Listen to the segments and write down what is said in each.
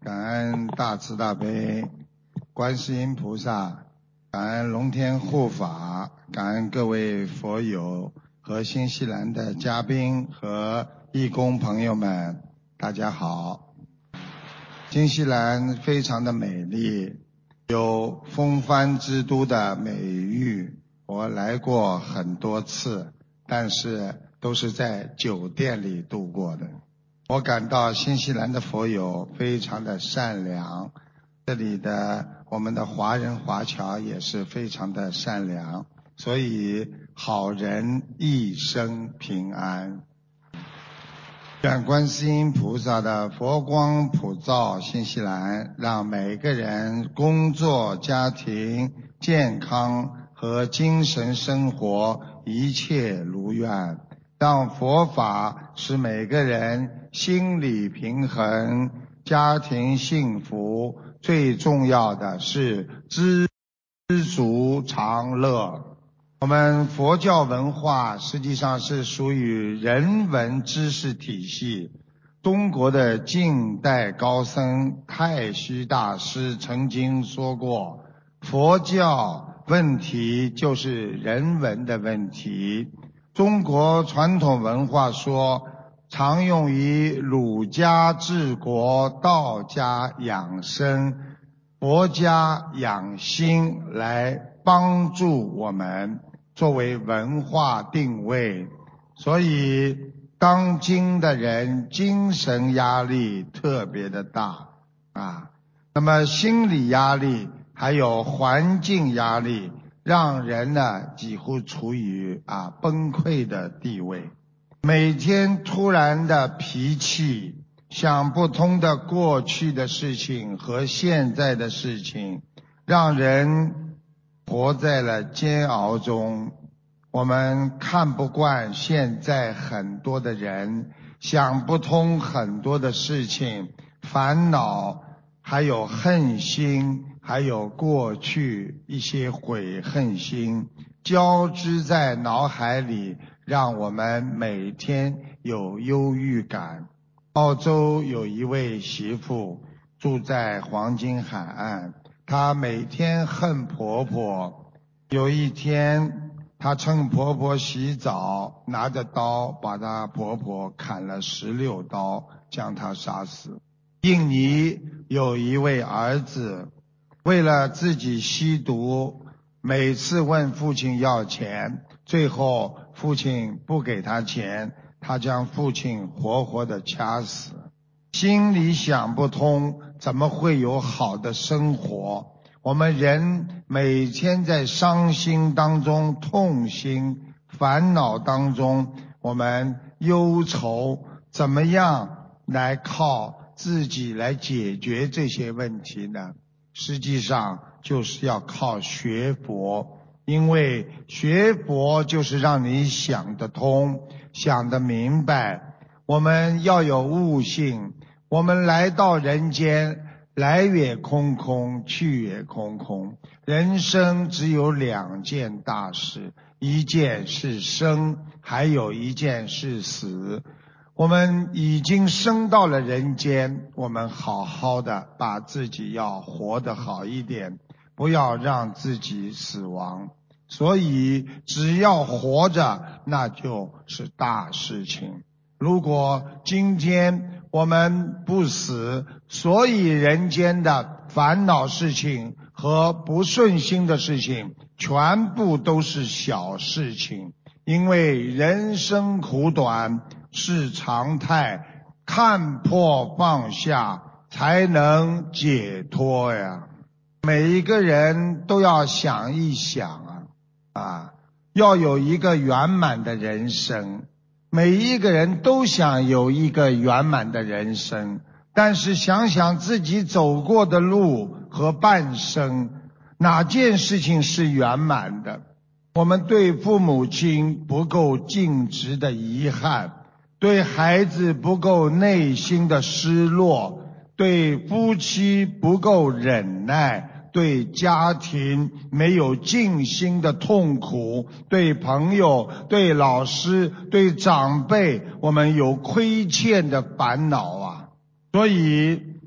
感恩大慈大悲观世音菩萨，感恩龙天护法，感恩各位佛友和新西兰的嘉宾和义工朋友们，大家好。新西兰非常的美丽，有风帆之都的美誉，我来过很多次，但是都是在酒店里度过的。我感到新西兰的佛友非常的善良，这里的我们的华人华侨也是非常的善良，所以好人一生平安。愿观世音菩萨的佛光普照新西兰，让每个人工作、家庭、健康和精神生活一切如愿，让佛法使每个人心理平衡，家庭幸福，最重要的是知足常乐。我们佛教文化实际上是属于人文知识体系。中国的近代高僧太虚大师曾经说过，佛教问题就是人文的问题。中国传统文化说，常用于儒家治国，道家养生，佛家养心，来帮助我们作为文化定位。所以当今的人精神压力特别的大那么心理压力还有环境压力，让人呢几乎处于崩溃的地位。每天突然的脾气，想不通的过去的事情和现在的事情，让人活在了煎熬中。我们看不惯现在很多的人，想不通很多的事情，烦恼，还有恨心，还有过去一些悔恨心交织在脑海里，让我们每天有忧郁感。澳洲有一位媳妇住在黄金海岸，她每天恨婆婆。有一天她趁婆婆洗澡，拿着刀把她婆婆砍了16刀，将她杀死。印尼有一位儿子，为了自己吸毒，每次问父亲要钱，最后父亲不给他钱，他将父亲活活的掐死。心里想不通，怎么会有好的生活？我们人每天在伤心当中痛心，烦恼当中我们忧愁，怎么样来靠自己来解决这些问题呢？实际上就是要靠学佛，因为学佛就是让你想得通，想得明白。我们要有悟性，我们来到人间，来也空空，去也空空。人生只有2件大事，一件是生，还有一件是死。我们已经生到了人间，我们好好的把自己要活得好一点，不要让自己死亡。所以只要活着，那就是大事情。如果今天我们不死，所以人间的烦恼事情和不顺心的事情全部都是小事情。因为人生苦短是常态，看破放下才能解脱呀。每一个人都要想一想要有一个圆满的人生。每一个人都想有一个圆满的人生，但是想想自己走过的路和半生，哪件事情是圆满的？我们对父母亲不够尽职的遗憾，对孩子不够内心的失落，对夫妻不够忍耐，对家庭没有尽心的痛苦，对朋友，对老师，对长辈，我们有亏欠的烦恼所以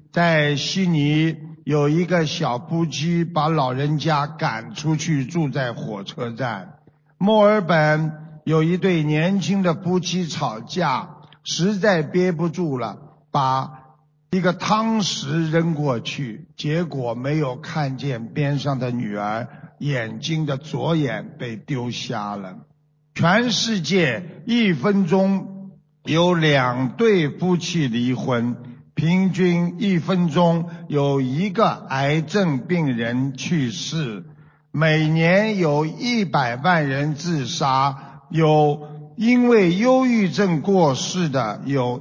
在悉尼有一个小夫妻把老人家赶出去住在火车站。墨尔本有一对年轻的夫妻吵架，实在憋不住了，把一个汤匙扔过去，结果没有看见边上的女儿眼睛的左眼被丢瞎了。全世界1分钟有2对夫妻离婚，平均1分钟有1个癌症病人去世，每年有100万人自杀，有因为忧郁症过世的有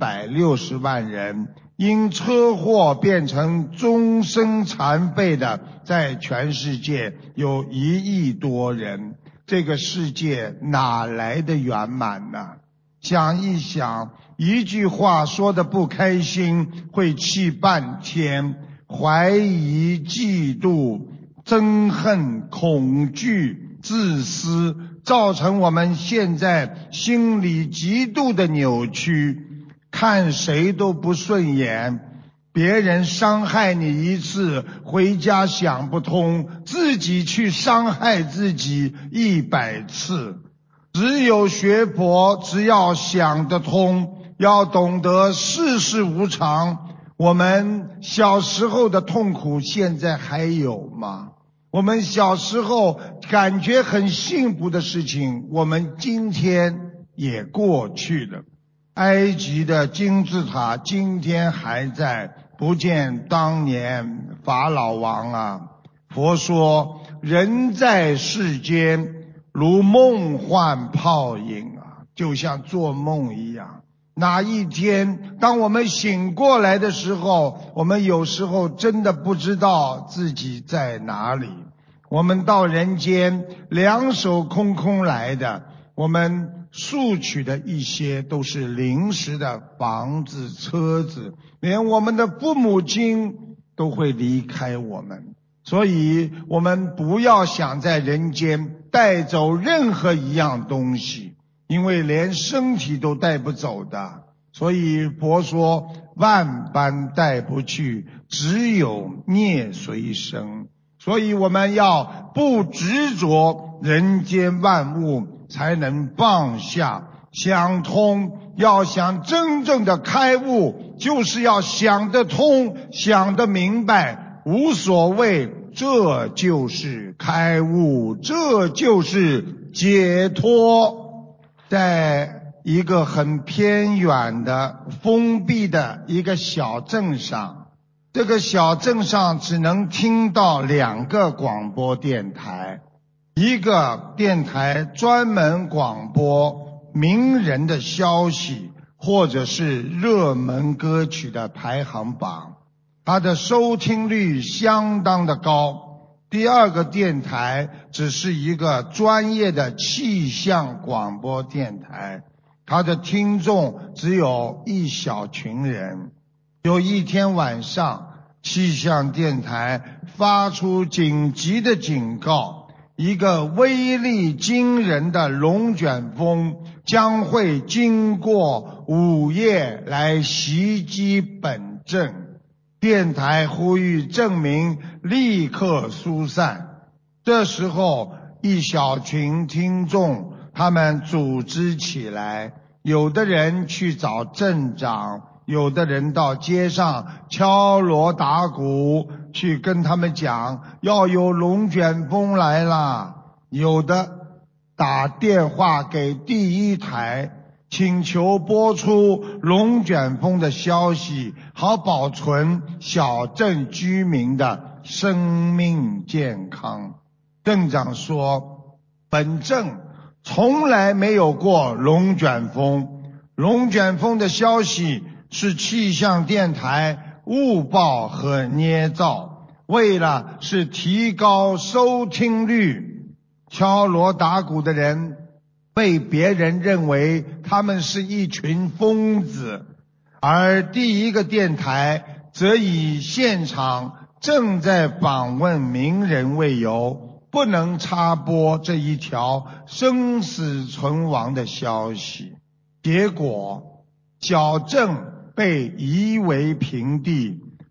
160万人，因车祸变成终身残废的在全世界有1亿多人。这个世界哪来的圆满呢？想一想，一句话说得不开心会气半天，怀疑、嫉妒、憎恨、恐惧、自私，造成我们现在心理极度的扭曲，看谁都不顺眼，别人伤害你一次，回家想不通，自己去伤害自己100次。只有学佛，只要想得通，要懂得世事无常。我们小时候的痛苦现在还有吗？我们小时候感觉很幸福的事情，我们今天也过去了。埃及的金字塔今天还在，不见当年法老王啊。佛说，人在世间如梦幻泡影啊，就像做梦一样。哪一天当我们醒过来的时候，我们有时候真的不知道自己在哪里。我们到人间2手空空来的，我们索取的一些都是临时的房子、车子，连我们的父母亲都会离开我们。所以我们不要想在人间带走任何一样东西，因为连身体都带不走的。所以佛说，万般带不去，只有孽随身。所以我们要不执着人间万物，才能放下想通。要想真正的开悟，就是要想得通，想得明白，无所谓，这就是开悟，这就是解脱。在一个很偏远的封闭的一个小镇上，这个小镇上只能听到2个广播电台，一个电台专门广播名人的消息，或者是热门歌曲的排行榜，它的收听率相当的高。第2个电台只是一个专业的气象广播电台，它的听众只有一小群人。有一天晚上，气象电台发出紧急的警告，一个威力惊人的龙卷风将会经过午夜来袭击本镇，电台呼吁镇民立刻疏散。这时候一小群听众他们组织起来，有的人去找镇长，有的人到街上敲锣打鼓去跟他们讲要有龙卷风来了，有的打电话给第1台请求播出龙卷风的消息，好保存小镇居民的生命健康。镇长说，本镇从来没有过龙卷风，龙卷风的消息是气象电台误报和捏造，为了是提高收听率，敲锣打鼓的人被别人认为他们是一群疯子，而第1个电台则以现场正在访问名人为由，不能插播这一条生死存亡的消息。结果小镇被夷为平地，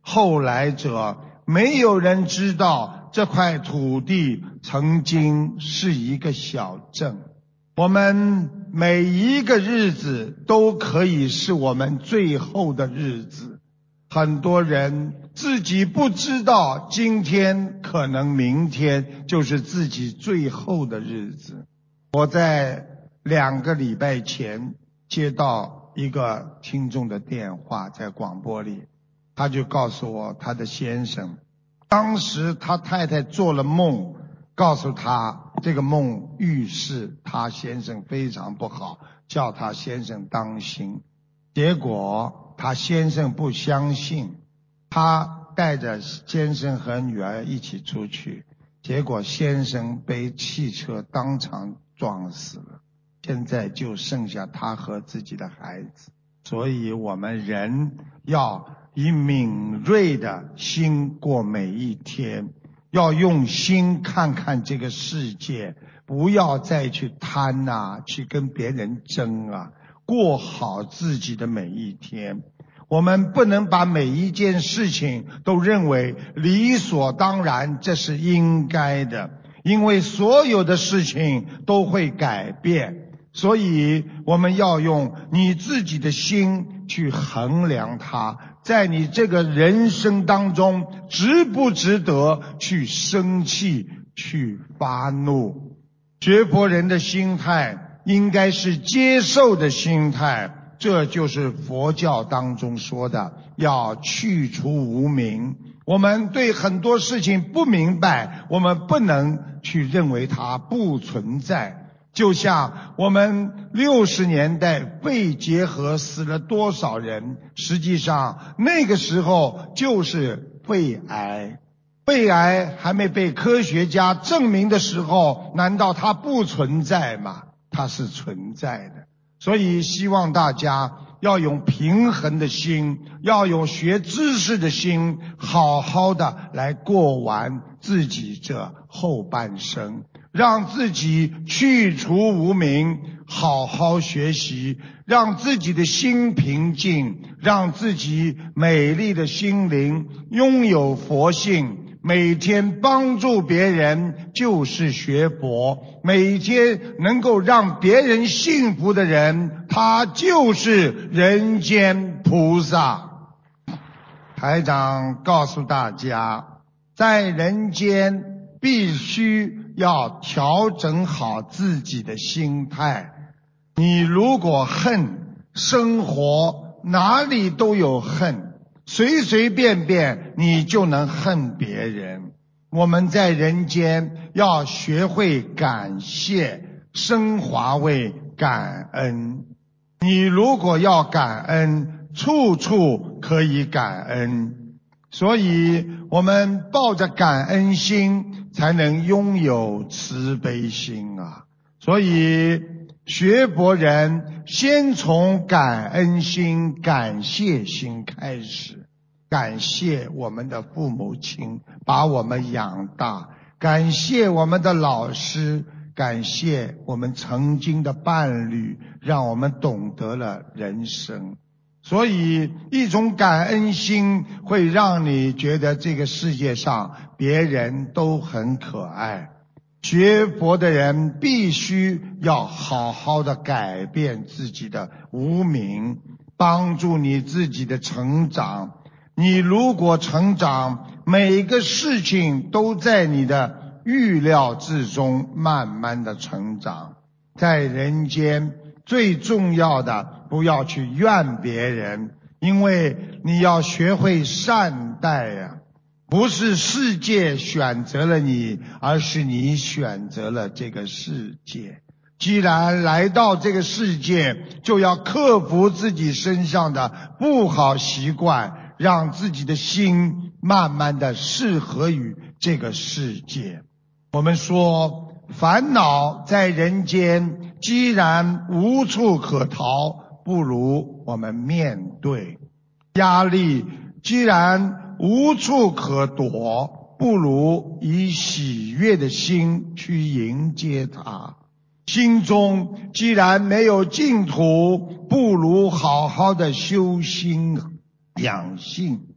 后来者，没有人知道这块土地曾经是一个小镇。我们每一个日子都可以是我们最后的日子。很多人自己不知道，今天可能明天就是自己最后的日子。我在2个礼拜前接到一个听众的电话，在广播里，他就告诉我他的先生，当时他太太做了梦，告诉他这个梦预示他先生非常不好，叫他先生当心。结果他先生不相信，他带着先生和女儿一起出去，结果先生被汽车当场撞死了，现在就剩下他和自己的孩子。所以我们人要以敏锐的心过每一天，要用心看看这个世界，不要再去贪去跟别人争过好自己的每一天。我们不能把每一件事情都认为理所当然，这是应该的，因为所有的事情都会改变，所以我们要用你自己的心去衡量它，在你这个人生当中值不值得去生气，去发怒。学佛人的心态应该是接受的心态，这就是佛教当中说的要去除无明。我们对很多事情不明白，我们不能去认为它不存在。就像我们60年代肺结核死了多少人，实际上那个时候就是肺癌。肺癌还没被科学家证明的时候，难道它不存在吗？它是存在的。所以希望大家要用平衡的心，要用学知识的心，好好的来过完自己这后半生，让自己去除无明，好好学习，让自己的心平静，让自己美丽的心灵拥有佛性。每天帮助别人就是学佛，每天能够让别人幸福的人，他就是人间菩萨。台长告诉大家，在人间必须要调整好自己的心态。你如果恨，生活哪里都有恨，随随便便你就能恨别人。我们在人间要学会感谢，升华为感恩。你如果要感恩，处处可以感恩。所以我们抱着感恩心，才能拥有慈悲心所以学佛人先从感恩心、感谢心开始。感谢我们的父母亲把我们养大，感谢我们的老师，感谢我们曾经的伴侣，让我们懂得了人生。所以一种感恩心会让你觉得这个世界上别人都很可爱。学佛的人必须要好好的改变自己的无明，帮助你自己的成长。你如果成长，每个事情都在你的预料之中慢慢的成长。在人间最重要的，不要去怨别人，因为你要学会善待不是世界选择了你，而是你选择了这个世界。既然来到这个世界，就要克服自己身上的不好习惯，让自己的心慢慢的适合于这个世界。我们说，烦恼在人间既然无处可逃，不如我们面对；压力既然无处可躲，不如以喜悦的心去迎接它。心中既然没有净土，不如好好的修心养性。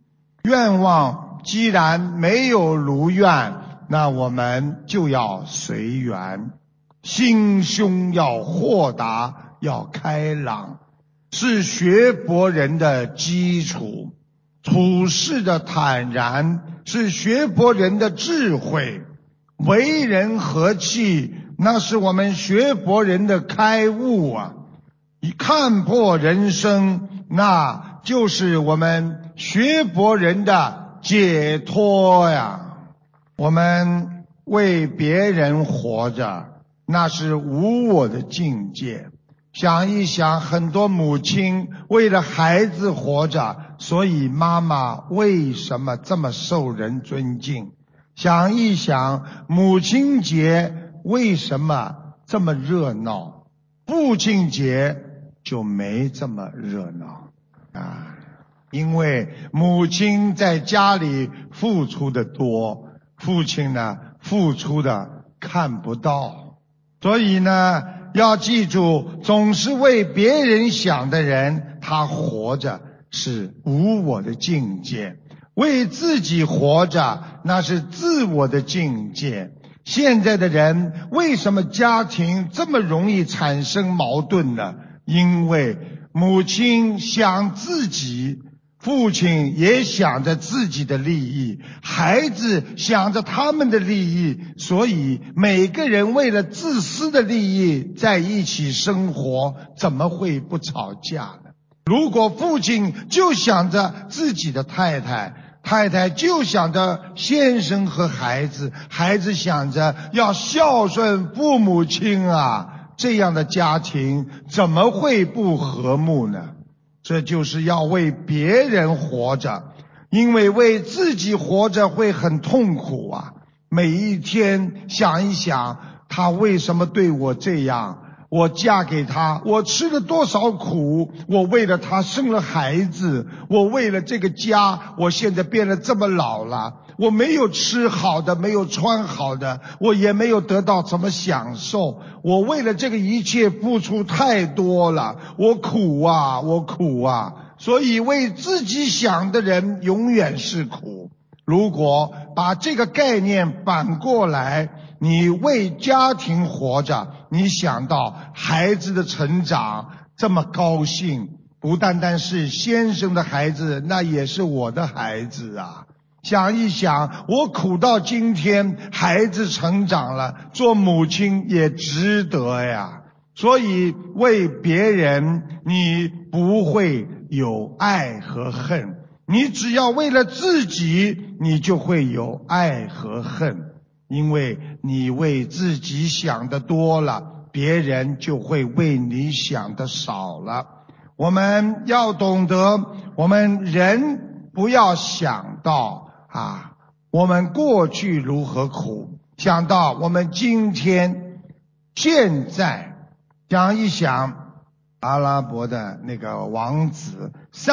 愿望既然没有如愿，那我们就要随缘，心胸要豁达，要开朗，是学佛人的基础。处事的坦然是学佛人的智慧，为人和气那是我们学佛人的开悟啊！看破人生，那就是我们学佛人的解脱呀！我们为别人活着，那是无我的境界。想一想，很多母亲为了孩子活着，所以妈妈为什么这么受人尊敬？想一想，母亲节为什么这么热闹？父亲节就没这么热闹啊！因为母亲在家里付出的多，父亲呢付出的看不到。所以呢，要记住，总是为别人想的人，他活着是无我的境界；为自己活着，那是自我的境界。现在的人为什么家庭这么容易产生矛盾呢？因为母亲想自己，父亲也想着自己的利益，孩子想着他们的利益，所以每个人为了自私的利益在一起生活，怎么会不吵架呢？如果父亲就想着自己的太太，太太就想着先生和孩子，孩子想着要孝顺父母亲啊，这样的家庭怎么会不和睦呢？这就是要为别人活着，因为为自己活着会很痛苦啊！每一天想一想，他为什么对我这样？我嫁给他，我吃了多少苦？我为了他生了孩子，我为了这个家，我现在变得这么老了，我没有吃好的，没有穿好的，我也没有得到什么享受，我为了这个一切付出太多了，我苦啊，我苦啊！所以为自己想的人永远是苦。如果把这个概念反过来，你为家庭活着，你想到孩子的成长这么高兴，不单单是先生的孩子，那也是我的孩子啊！想一想，我苦到今天，孩子成长了，做母亲也值得呀。所以为别人，你不会有爱和恨，你只要为了自己，你就会有爱和恨。因为你为自己想的多了，别人就会为你想的少了。我们要懂得，我们人不要想到我们过去如何苦，想到我们今天现在。想一想，阿拉伯的那个王子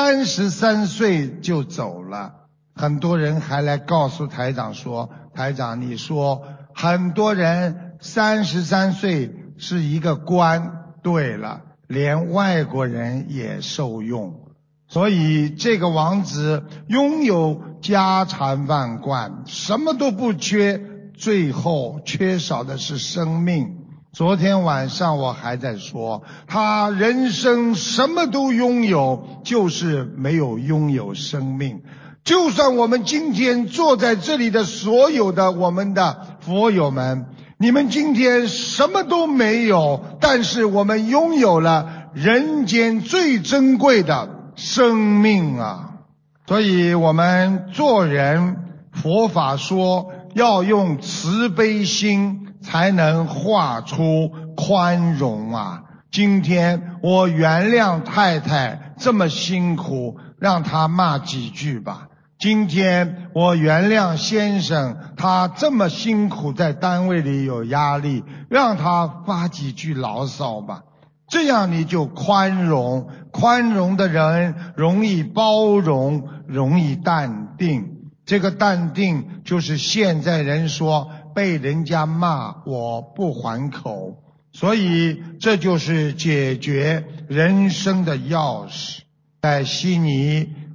33岁就走了，很多人还来告诉台长说，台长你说很多人33岁是一个官，对了，连外国人也受用。所以这个王子拥有家产万贯，什么都不缺，最后缺少的是生命。昨天晚上我还在说，他人生什么都拥有，就是没有拥有生命。就算我们今天坐在这里的所有的我们的佛友们，你们今天什么都没有，但是我们拥有了人间最珍贵的生命啊！所以我们做人，佛法说要用慈悲心才能画出宽容啊！今天我原谅太太这么辛苦，让她骂几句吧。今天我原谅先生，他这么辛苦在单位里有压力，让他发几句牢骚吧。这样你就宽容，宽容的人容易包容，容易淡定。这个淡定就是现在人说被人家骂我不还口，所以这就是解决人生的钥匙。在悉尼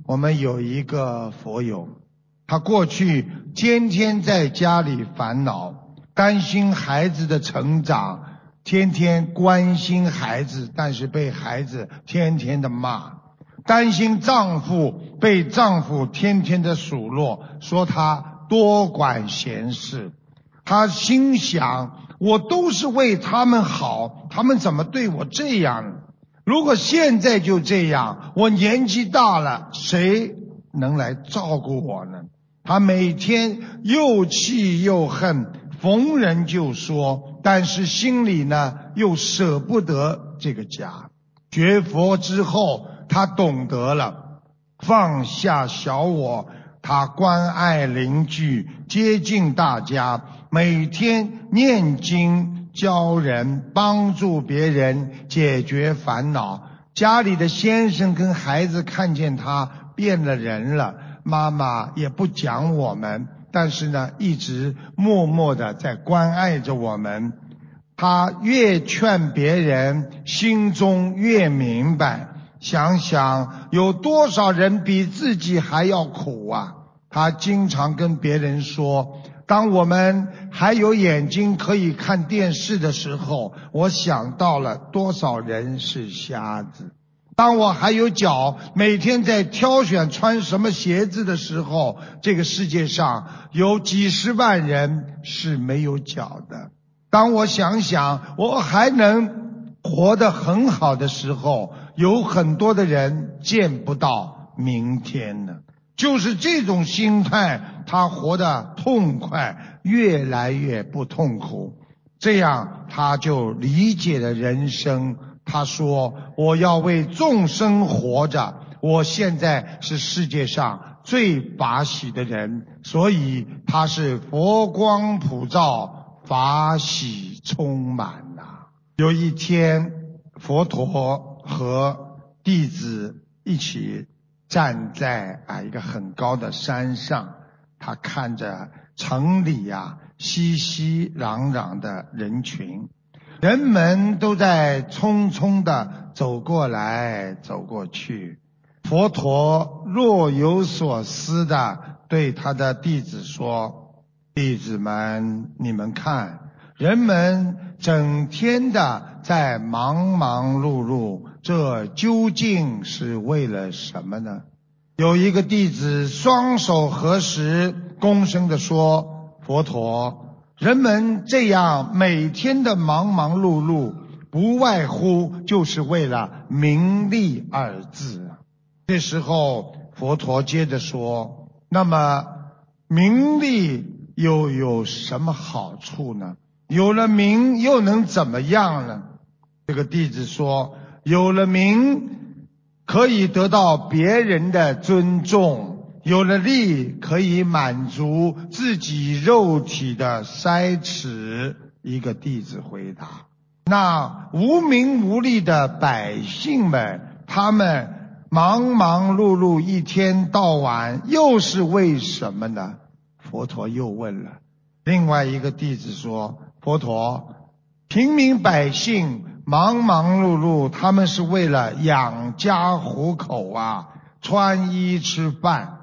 我们有一个佛友，他过去天天在家里烦恼，担心孩子的成长，天天关心孩子，但是被孩子天天的骂，担心丈夫，被丈夫天天的数落，说他多管闲事。他心想，我都是为他们好，他们怎么对我这样？如果现在就这样，我年纪大了，谁能来照顾我呢？他每天又气又恨，逢人就说，但是心里呢又舍不得这个家。学佛之后，他懂得了放下小我，他关爱邻居，接近大家，每天念经教人，帮助别人解决烦恼。家里的先生跟孩子看见他变了人了，妈妈也不讲我们，但是呢一直默默的在关爱着我们。他越劝别人，心中越明白，想想有多少人比自己还要苦啊。他经常跟别人说，当我们还有眼睛可以看电视的时候，我想到了多少人是瞎子。当我还有脚，每天在挑选穿什么鞋子的时候，这个世界上有几十万人是没有脚的。当我想想我还能活得很好的时候，有很多的人见不到明天呢。就是这种心态，他活得痛快，越来越不痛苦，这样他就理解了人生。他说，我要为众生活着，我现在是世界上最法喜的人，所以他是佛光普照，法喜充满呐。有一天，佛陀和弟子一起站在一个很高的山上，他看着城里熙熙攘攘的人群，人们都在匆匆地走过来走过去。佛陀若有所思地对他的弟子说，弟子们，你们看，人们整天的在忙忙碌碌，这究竟是为了什么呢？有一个弟子双手合十，恭声地说，佛陀，人们这样每天的忙忙碌碌，不外乎就是为了名利二字。这时候佛陀接着说，那么名利又有什么好处呢？有了名又能怎么样呢？这个弟子说，有了名可以得到别人的尊重，有了利可以满足自己肉体的塞齿。一个弟子回答，那无名无利的百姓们，他们忙忙碌碌一天到晚又是为什么呢？佛陀又问了。另外一个弟子说，佛陀，平民百姓忙忙碌碌，他们是为了养家糊口穿衣吃饭，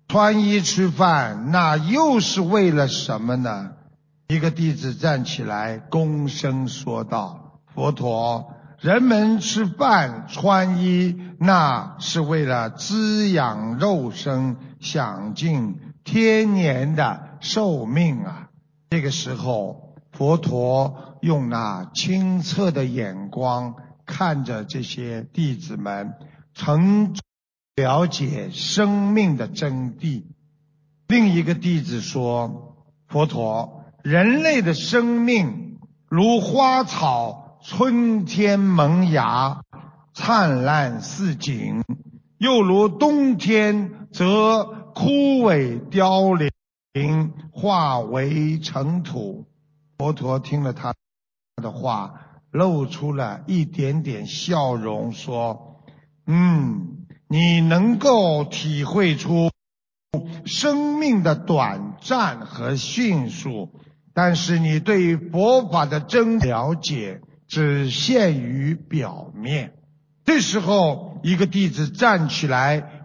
那又是为了什么呢？一个弟子站起来恭声说道，佛陀，人们吃饭穿衣，那是为了滋养肉身，享尽天年的寿命这个时候，佛陀用那清澈的眼光看着这些弟子们，曾了解生命的真谛。另一个弟子说，佛陀，人类的生命如花草，春天萌芽，灿烂似锦，又如冬天则枯萎凋零，化为尘土。佛陀听了他的话，露出了一点点笑容，说，你能够体会出生命的短暂和迅速，但是你对佛法的真了解只限于表面。这时候，一个弟子站起来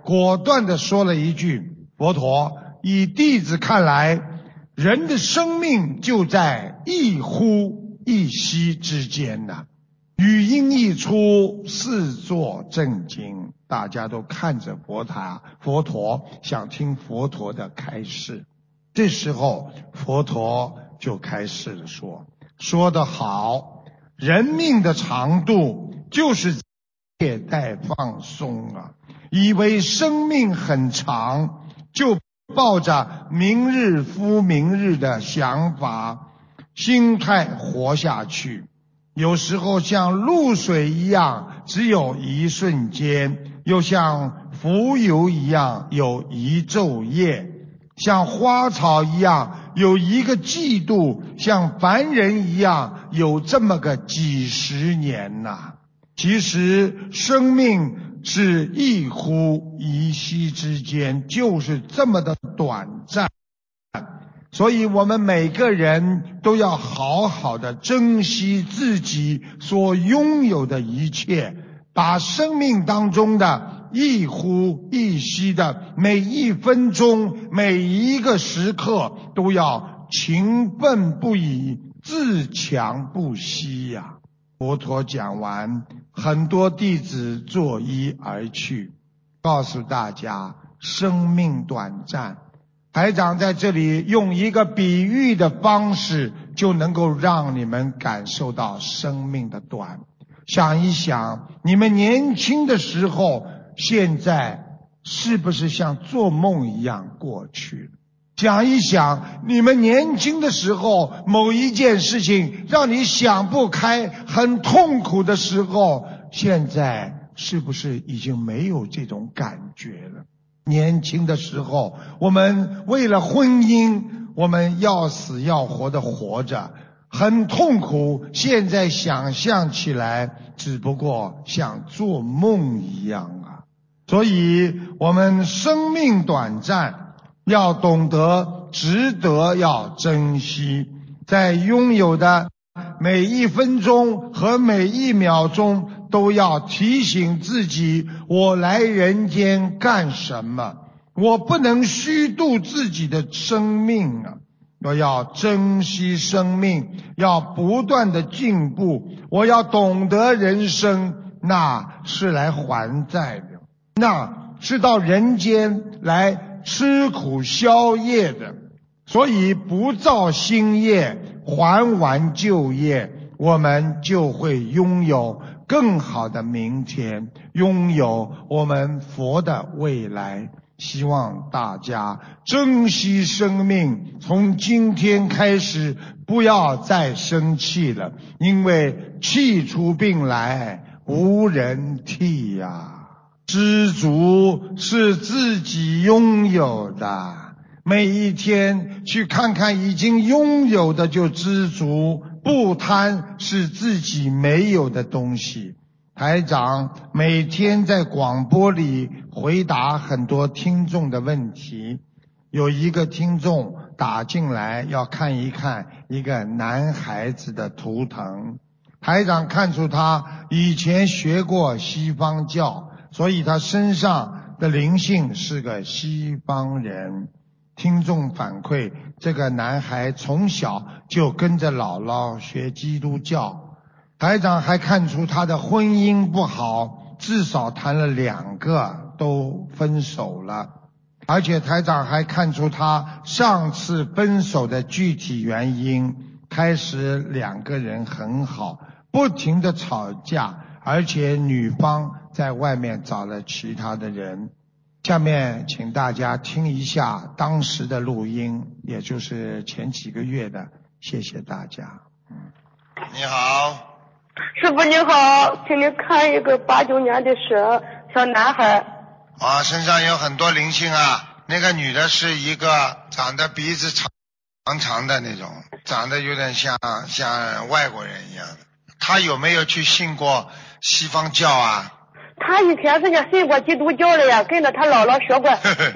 果断地说了一句：佛陀，以弟子看来，人的生命就在一呼一吸之间呢。语音一出，四座震惊，大家都看着佛陀，想听佛陀的开示。这时候佛陀就开始了说得好，人命的长度就是懈怠放松啊，以为生命很长，就抱着明日复明日的想法心态活下去，有时候像露水一样只有一瞬间，又像浮游一样有一昼夜，像花草一样有一个季度，像凡人一样有这么个几十年呐。其实生命是一呼一吸之间，就是这么的短暂。所以我们每个人都要好好的珍惜自己所拥有的一切，把生命当中的一呼一吸的每一分钟每一个时刻都要勤奋不已，自强不息呀。佛陀讲完，很多弟子作揖而去，告诉大家生命短暂。台长在这里用一个比喻的方式，就能够让你们感受到生命的短。想一想，你们年轻的时候，现在是不是像做梦一样过去了？想一想，你们年轻的时候，某一件事情让你想不开，很痛苦的时候，现在是不是已经没有这种感觉了？年轻的时候，我们为了婚姻，我们要死要活的活着，很痛苦，现在想象起来只不过像做梦一样啊。所以我们生命短暂，要懂得值得要珍惜，在拥有的每一分钟和每一秒钟都要提醒自己，我来人间干什么？我不能虚度自己的生命啊！我要珍惜生命，要不断的进步，我要懂得人生那是来还债的，那是到人间来吃苦消业的。所以不造新业，还完旧业，我们就会拥有更好的明天，拥有我们佛的未来。希望大家珍惜生命，从今天开始不要再生气了，因为气出病来无人替呀。知足是自己拥有的，每一天去看看已经拥有的就知足，不贪是自己没有的东西。台长每天在广播里回答很多听众的问题，有一个听众打进来要看一看一个男孩子的图腾，台长看出他以前学过西方教，所以他身上的灵性是个西方人。听众反馈，这个男孩从小就跟着姥姥学基督教。台长还看出他的婚姻不好，至少谈了2个都分手了。而且台长还看出他上次分手的具体原因，开始2个人很好，不停地吵架，而且女方在外面找了其他的人。下面请大家听一下当时的录音，也就是前几个月的，谢谢大家。你好。 师傅你好，请你看一个89年的蛇小男孩。 啊，身上有很多灵性啊。那个女的是一个长得鼻子长长的那种，长得有点像外国人一样的。她有没有去信过西方教啊？ 他以前是信过基督教的呀，跟着他姥姥学过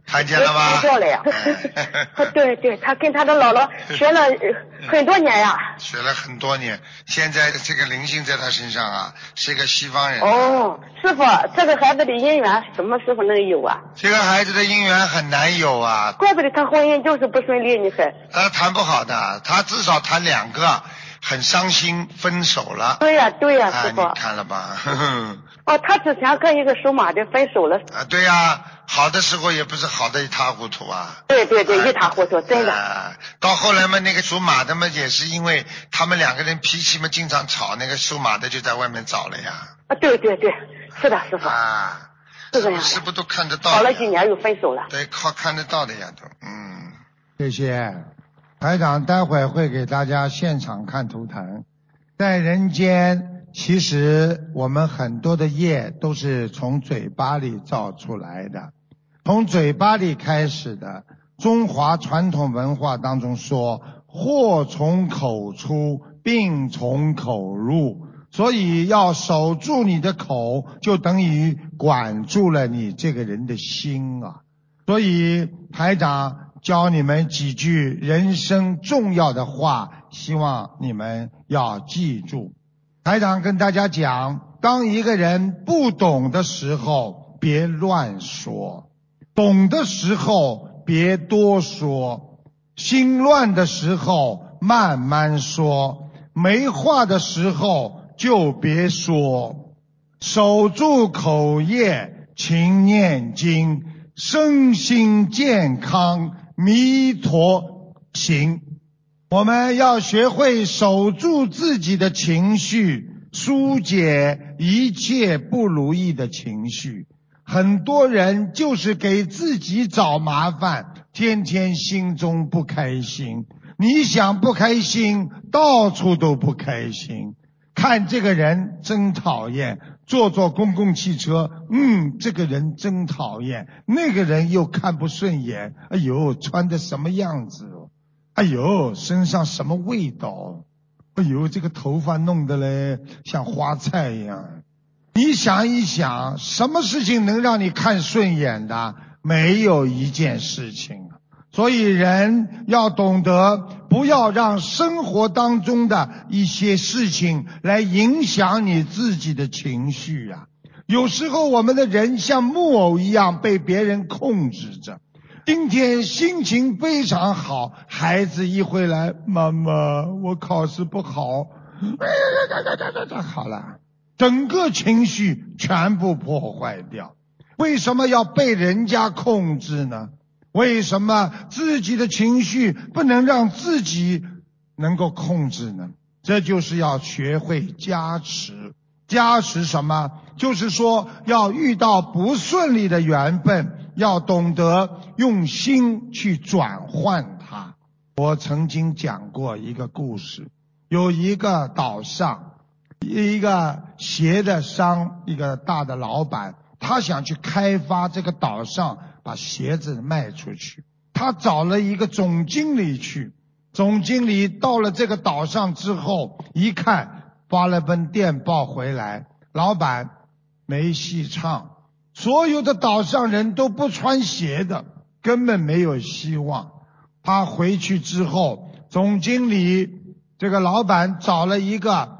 看见了吗？ 知道了呀。对对，他跟他的姥姥学了很多年呀。 学了很多年，现在这个灵性在他身上啊，是一个西方人。 哦，师傅，这个孩子的姻缘什么时候能有啊？ 这个孩子的姻缘很难有啊。 怪不得他婚姻就是不顺利，你看。 他谈不好的，他至少谈2个，很伤心，分手了。 对呀对呀，师傅。 你看了吧？呵呵。 哦，他之前跟一个属马的分手了。 对呀，好的时候也不是好的一塌糊涂啊。 对对对，一塌糊涂，真的。 到后来嘛，那个属马的嘛，也是因为他们2个人脾气嘛经常吵，那个属马的就在外面找了呀。 对对对，是的，师傅。是这样的。 是不是都看得到？ 吵了几年又分手了。 对，看得到的呀都。 谢谢。台长待会会给大家现场看图腾。在人间，其实我们很多的业都是从嘴巴里造出来的，从嘴巴里开始的。中华传统文化当中说，祸从口出，病从口入，所以要守住你的口，就等于管住了你这个人的心啊。所以台长教你们几句人生重要的话，希望你们要记住。台长跟大家讲，当一个人不懂的时候，别乱说；懂的时候，别多说；心乱的时候，慢慢说；没话的时候，就别说。守住口业，勤念经，身心健康，弥陀行。我们要学会守住自己的情绪，疏解一切不如意的情绪。很多人就是给自己找麻烦，天天心中不开心。你想不开心，到处都不开心。看这个人真讨厌，坐公共汽车，这个人真讨厌，那个人又看不顺眼，哎呦，穿的什么样子，哎呦，身上什么味道，哎呦，这个头发弄得嘞像花菜一样。你想一想，什么事情能让你看顺眼的？没有一件事情。所以人要懂得，不要让生活当中的一些事情来影响你自己的情绪啊。有时候我们的人像木偶一样被别人控制着。今天心情非常好，孩子一回来，妈妈，我考试不好，好了，整个情绪全部破坏掉。为什么要被人家控制呢？为什么自己的情绪不能让自己能够控制呢？这就是要学会加持。加持什么？就是说要遇到不顺利的缘分，要懂得用心去转换它。我曾经讲过一个故事，有一个岛上一个鞋的商，一个大的老板，他想去开发这个岛上，把鞋子卖出去。他找了一个总经理去，总经理到了这个岛上之后，一看发了份电报回来，老板没戏唱，所有的岛上人都不穿鞋的，根本没有希望。他回去之后，总经理这个老板找了一个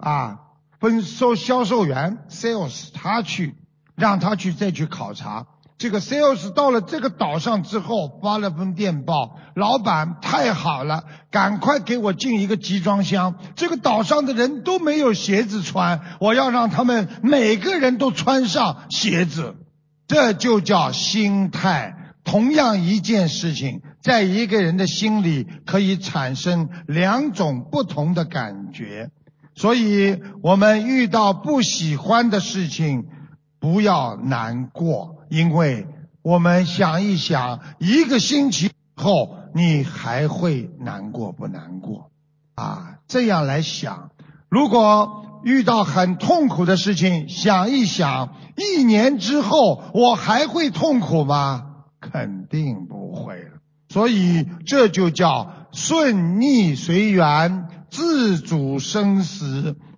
销售员 sales， 让他去再去考察。这个 sales 到了这个岛上之后，发了封电报，老板太好了，赶快给我进一个集装箱，这个岛上的人都没有鞋子穿，我要让他们每个人都穿上鞋子。这就叫心态。同样一件事情，在一个人的心里可以产生2种不同的感觉。所以我们遇到不喜欢的事情，不要难过，因为我们想一想，1个星期后你还会难过不难过这样来想。如果遇到很痛苦的事情，想一想，1年之后我还会痛苦吗？肯定不会了。所以这就叫顺逆随缘，自主生死，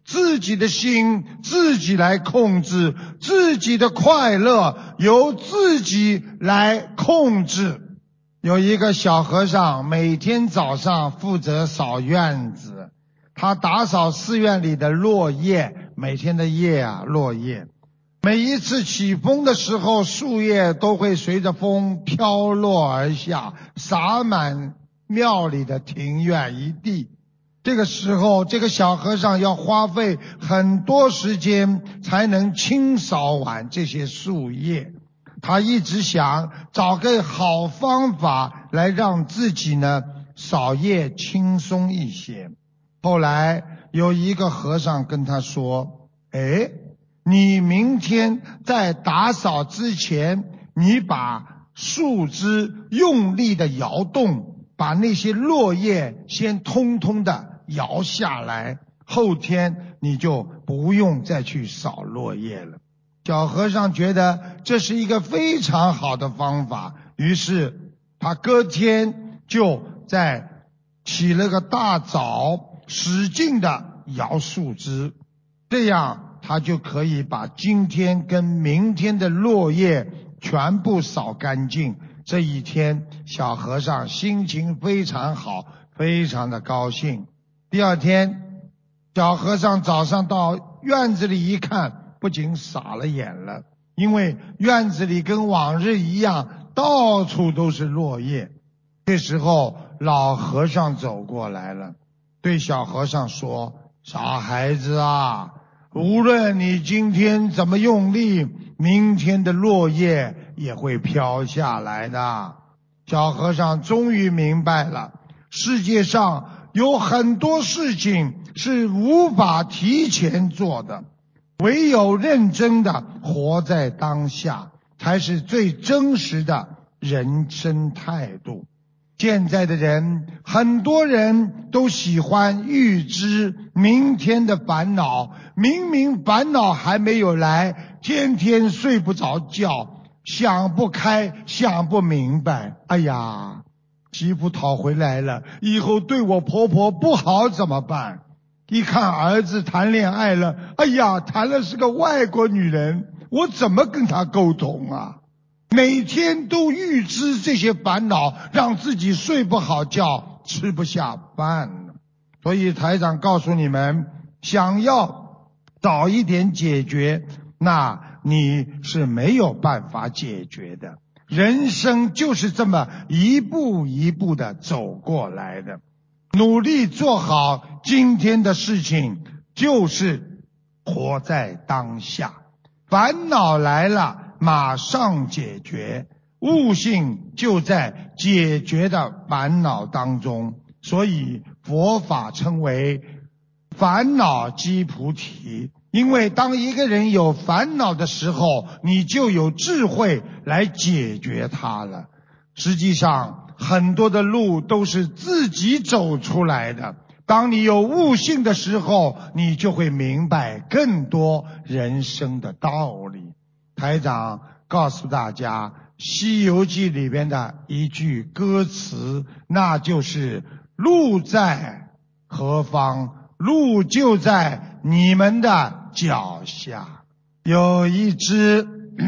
自己的心自己来控制，自己的快乐由自己来控制。有一个小和尚每天早上负责扫院子，他打扫寺院里的落叶，每天的落叶，每一次起风的时候，树叶都会随着风飘落而下，洒满庙里的庭院一地。这个时候，这个小和尚要花费很多时间才能清扫完这些树叶。他一直想找个好方法来让自己呢扫叶轻松一些。后来有一个和尚跟他说，你明天在打扫之前，你把树枝用力的摇动，把那些落叶先通通的摇下来，后天你就不用再去扫落叶了。小和尚觉得这是一个非常好的方法，于是他隔天就起了个大早，使劲的摇树枝，这样他就可以把今天跟明天的落叶全部扫干净。这一天，小和尚心情非常好，非常的高兴。第二天，小和尚早上到院子里一看，不仅傻了眼了，因为院子里跟往日一样，到处都是落叶。这时候老和尚走过来了，对小和尚说，傻孩子啊，无论你今天怎么用力，明天的落叶也会飘下来的。小和尚终于明白了，世界上有很多事情是无法提前做的，唯有认真的活在当下，才是最真实的人生态度。现在的人，很多人都喜欢预知明天的烦恼，明明烦恼还没有来，天天睡不着觉，想不开，想不明白。哎呀，媳妇讨回来了，以后对我婆婆不好怎么办？一看儿子谈恋爱了，哎呀，谈了是个外国女人，我怎么跟她沟通啊？每天都预知这些烦恼，让自己睡不好觉，吃不下饭了。所以台长告诉你们，想要早一点解决，那你是没有办法解决的。人生就是这么一步一步的走过来的，努力做好今天的事情，就是活在当下。烦恼来了，马上解决，悟性就在解决的烦恼当中。所以佛法称为烦恼即菩提，因为当一个人有烦恼的时候，你就有智慧来解决它了。实际上很多的路都是自己走出来的，当你有悟性的时候，你就会明白更多人生的道理。台长告诉大家，《西游记》里边的一句歌词，那就是路在何方，路就在你们的脚下。有一只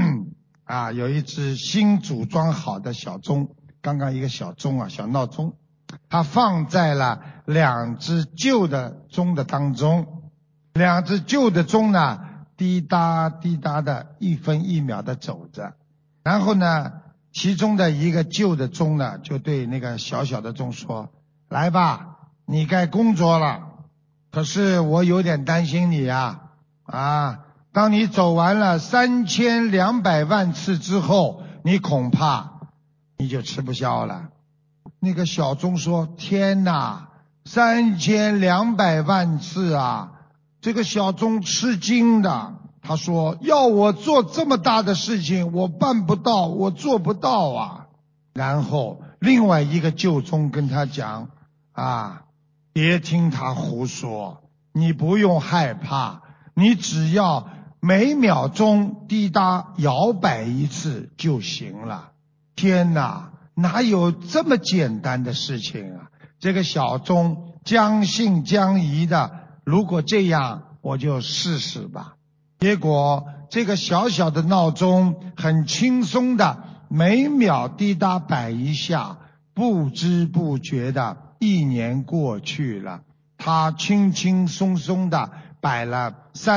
新组装好的小钟，刚刚一个小钟啊，小闹钟，它放在了两只旧的钟的当中。两只旧的钟呢，滴答滴答的一分一秒的走着。然后呢，其中的一个旧的钟呢，就对那个小小的钟说，来吧，你该工作了。可是我有点担心你当你走完了3200万次之后，你恐怕你就吃不消了。那个小钟说，天哪，3200万次啊！这个小钟吃惊的，他说，要我做这么大的事情，我办不到，我做不到啊。然后另外一个旧钟跟他讲，别听他胡说，你不用害怕，你只要每秒钟滴答摇摆一次就行了。天哪，哪有这么简单的事情啊？这个小钟将信将疑的，如果这样我就试试吧。结果这个小小的闹钟很轻松的每秒滴答摆一下，不知不觉的1年过去了，它轻轻松松的摆了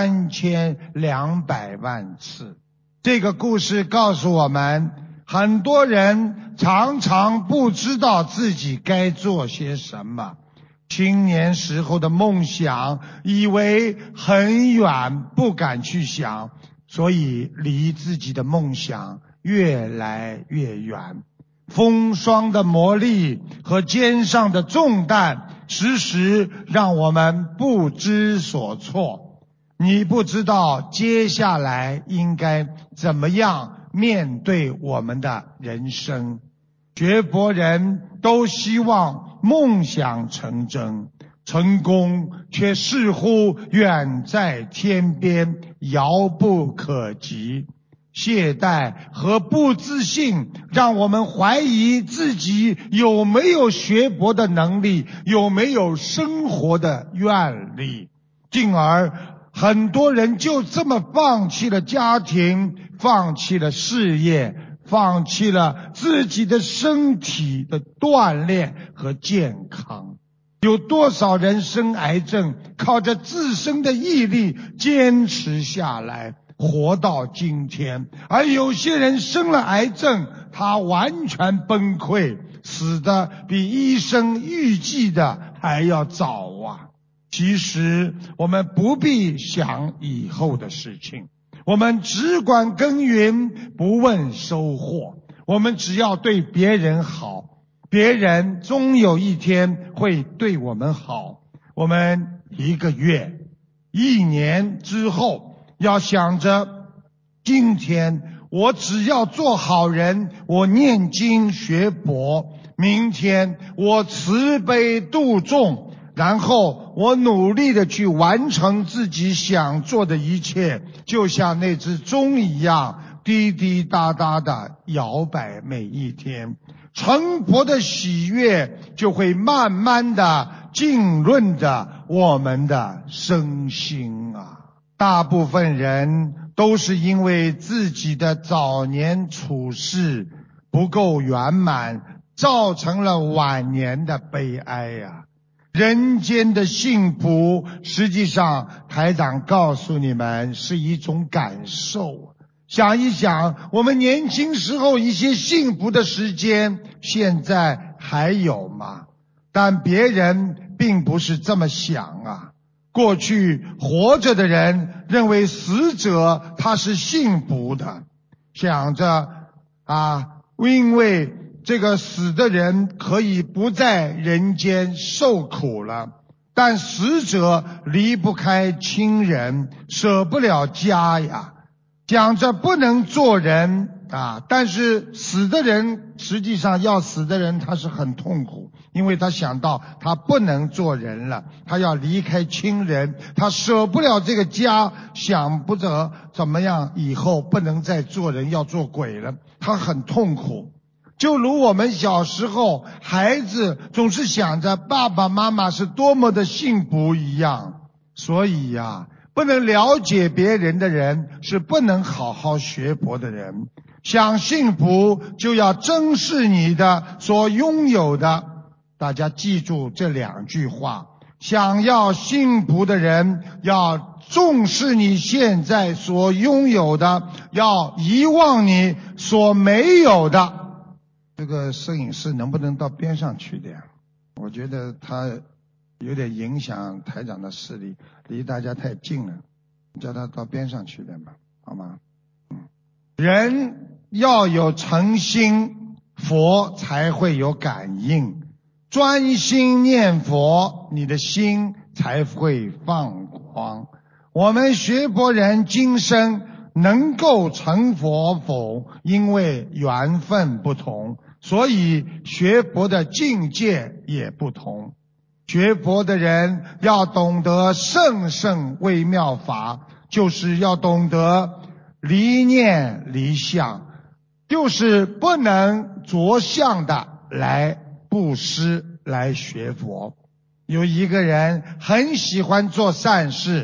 3200万次。这个故事告诉我们，很多人常常不知道自己该做些什么，青年时候的梦想以为很远，不敢去想，所以离自己的梦想越来越远。风霜的磨砺和肩上的重担时时让我们不知所措，你不知道接下来应该怎么样面对我们的人生。学佛人都希望梦想成真，成功却似乎远在天边，遥不可及。懈怠和不自信让我们怀疑自己有没有学佛的能力，有没有生活的愿力，进而很多人就这么放弃了家庭，放弃了事业，放弃了自己的身体的锻炼和健康。有多少人生癌症，靠着自身的毅力坚持下来，活到今天。而有些人生了癌症，他完全崩溃，死得比医生预计的还要早啊。其实我们不必想以后的事情，我们只管耕耘，不问收获。我们只要对别人好，别人终有一天会对我们好。我们1个月、1年之后要想着，今天我只要做好人，我念经学佛，明天我慈悲度众，然后我努力的去完成自己想做的一切，就像那只钟一样，滴滴答答的摇摆每一天。成佛的喜悦就会慢慢的浸润着我们的身心啊。大部分人都是因为自己的早年处事不够圆满，造成了晚年的悲哀呀。人间的幸福，实际上台长告诉你们是一种感受。想一想，我们年轻时候一些幸福的时间，现在还有吗？但别人并不是这么想啊。过去活着的人认为死者他是幸福的，想着因为这个死的人可以不在人间受苦了。但死者离不开亲人，舍不了家呀，讲着不能做人但是死的人，实际上要死的人他是很痛苦，因为他想到他不能做人了，他要离开亲人，他舍不了这个家，想不着怎么样以后不能再做人，要做鬼了，他很痛苦。就如我们小时候，孩子总是想着爸爸妈妈是多么的幸福一样。所以不能了解别人的人是不能好好学佛的人。想幸福就要珍视你的所拥有的。大家记住这2句话，想要幸福的人要重视你现在所拥有的，要遗忘你所没有的。这个摄影师能不能到边上去点？我觉得他有点影响台长的视力，离大家太近了，叫他到边上去点吧，好吗？人要有诚心，佛才会有感应。专心念佛，你的心才会放光。我们学佛人今生能够成佛否？因为缘分不同，所以学佛的境界也不同。学佛的人要懂得圣圣微妙法，就是要懂得离念离相，就是不能着相的来布施，来学佛。有一个人很喜欢做善事，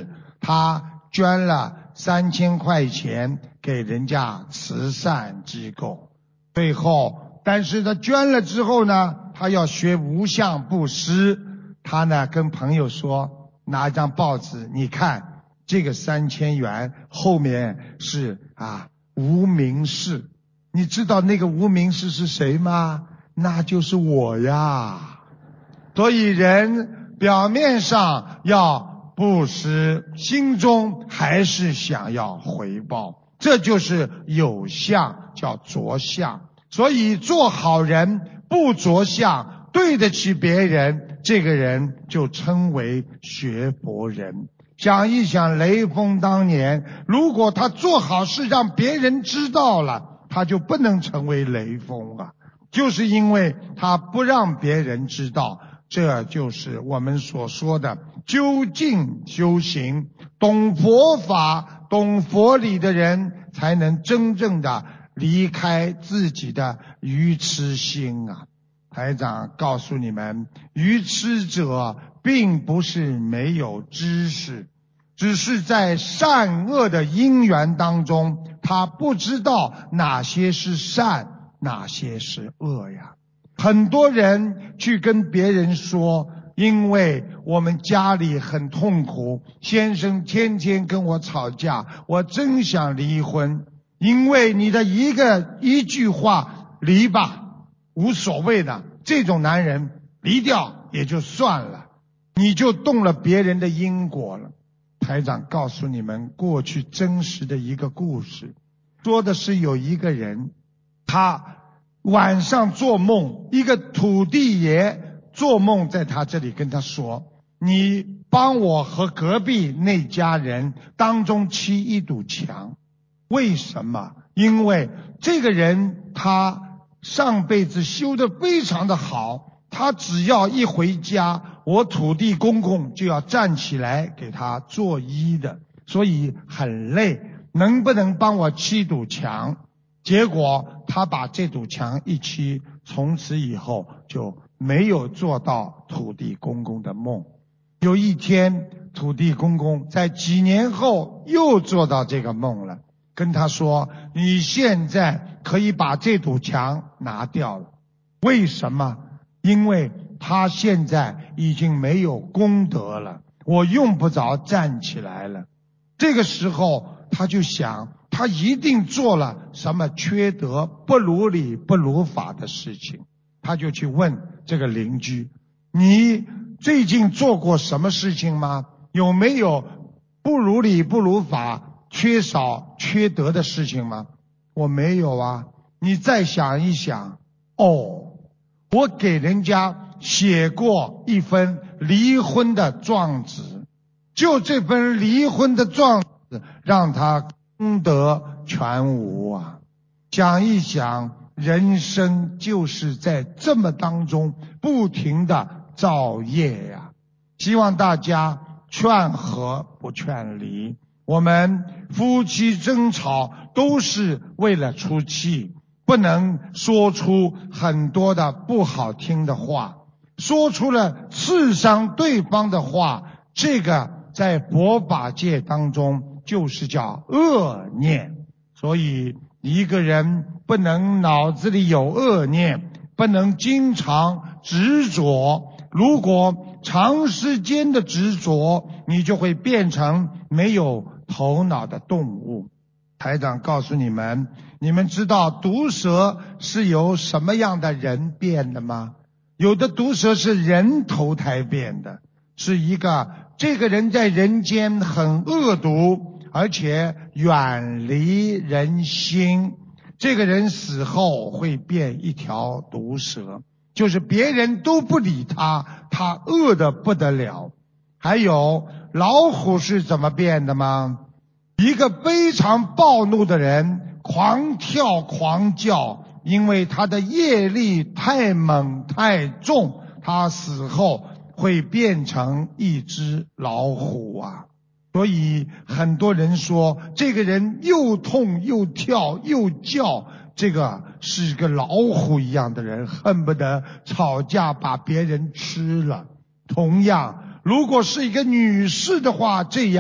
他捐了3000块钱给人家慈善机构。最后，但是他捐了之后呢，他要学无相布施。他呢跟朋友说，拿一张报纸，你看这个3000元后面是无名氏。你知道那个无名氏是谁吗？那就是我呀。所以人表面上要布施，心中还是想要回报，这就是有相，叫着相。所以做好人不着相，对得起别人，这个人就称为学佛人。想一想雷锋当年，如果他做好事让别人知道了，他就不能成为雷锋啊，就是因为他不让别人知道。这就是我们所说的究竟修行，懂佛法懂佛理的人才能真正的离开自己的愚痴心啊。台长告诉你们，愚痴者并不是没有知识，只是在善恶的因缘当中，他不知道哪些是善，哪些是恶呀。很多人去跟别人说，因为我们家里很痛苦，先生天天跟我吵架，我真想离婚。因为你的一句话，离吧，无所谓的，这种男人离掉也就算了，你就动了别人的因果了。台长告诉你们过去真实的一个故事，说的是有一个人，他晚上做梦，一个土地爷做梦在他这里跟他说，你帮我和隔壁那家人当中砌一堵墙。为什么？因为这个人他上辈子修得非常的好，他只要一回家，我土地公公就要站起来给他做揖的，所以很累，能不能帮我砌堵墙？结果他把这堵墙一砌，从此以后就没有做到土地公公的梦。有一天，土地公公在几年后又做到这个梦了，跟他说，你现在可以把这堵墙拿掉了。为什么？因为他现在已经没有功德了，我用不着站起来了。这个时候他就想，他一定做了什么缺德不如理不如法的事情。他就去问这个邻居，你最近做过什么事情吗？有没有不如理不如法缺少缺德的事情吗？我没有啊。你再想一想，我给人家写过一份离婚的状纸，就这份离婚的状纸让他功德全无啊。想一想，人生就是在这么当中不停的造业呀。希望大家劝和不劝离，我们夫妻争吵都是为了出气，不能说出很多的不好听的话，说出了刺伤对方的话，这个在佛法界当中就是叫恶念。所以一个人不能脑子里有恶念，不能经常执着，如果长时间的执着，你就会变成没有头脑的动物。台长告诉你们，你们知道毒蛇是由什么样的人变的吗？有的毒蛇是人投胎变的，是这个人在人间很恶毒，而且远离人心，这个人死后会变一条毒蛇，就是别人都不理他，他恶得不得了。还有老虎是怎么变的吗？一个非常暴怒的人狂跳狂叫，因为他的业力太猛太重，他死后会变成一只老虎啊。所以很多人说这个人又痛又跳又叫，这个是个老虎一样的人，恨不得吵架把别人吃了。同样，如果是一个女士的话，这样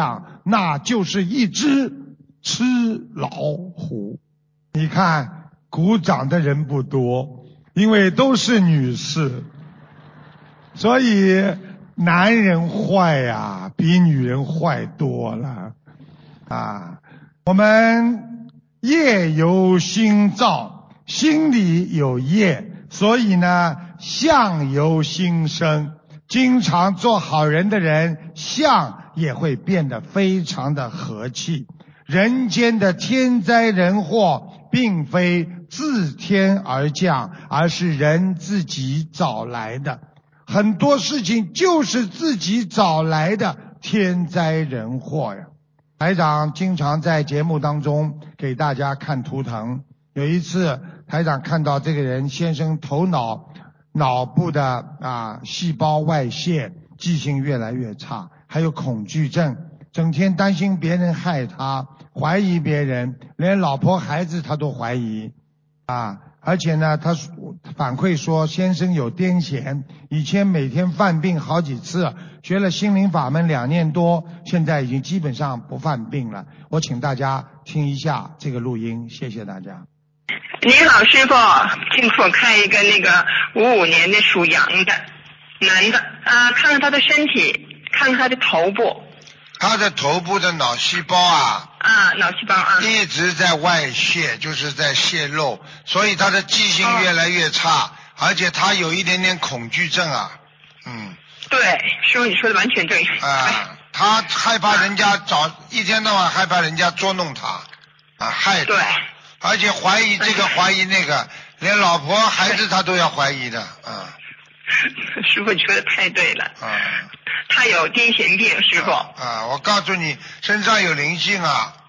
那就是一只吃老虎。你看鼓掌的人不多，因为都是女士，所以男人坏呀，比女人坏多了啊。我们业由心造，心里有业，所以呢相由心生。经常做好人的人，相也会变得非常的和气。人间的天灾人祸并非自天而降，而是人自己找来的。很多事情就是自己找来的天灾人祸呀。台长经常在节目当中给大家看图腾。有一次台长看到这个人先生脑部的细胞外泄，记性越来越差，还有恐惧症，整天担心别人害他，怀疑别人，连老婆孩子他都怀疑而且呢他反馈说先生有癫痫，以前每天犯病好几次，学了心灵法门2年多，现在已经基本上不犯病了。我请大家听一下这个录音，谢谢大家。 你好，师傅，请给我看一个那个55年的属羊的男的看看他的身体，看看他的头部。 他的头部的脑细胞脑细胞一直在外泄，就是在泄露，所以他的记性越来越差，而且他有一点点恐惧症对，师傅你说的完全对他害怕人家一天到晚害怕人家捉弄他害他， 对， 而且怀疑这个怀疑那个，连老婆孩子他都要怀疑的师傅你说的太对了他有癫痫病，师傅我告诉你身上有灵性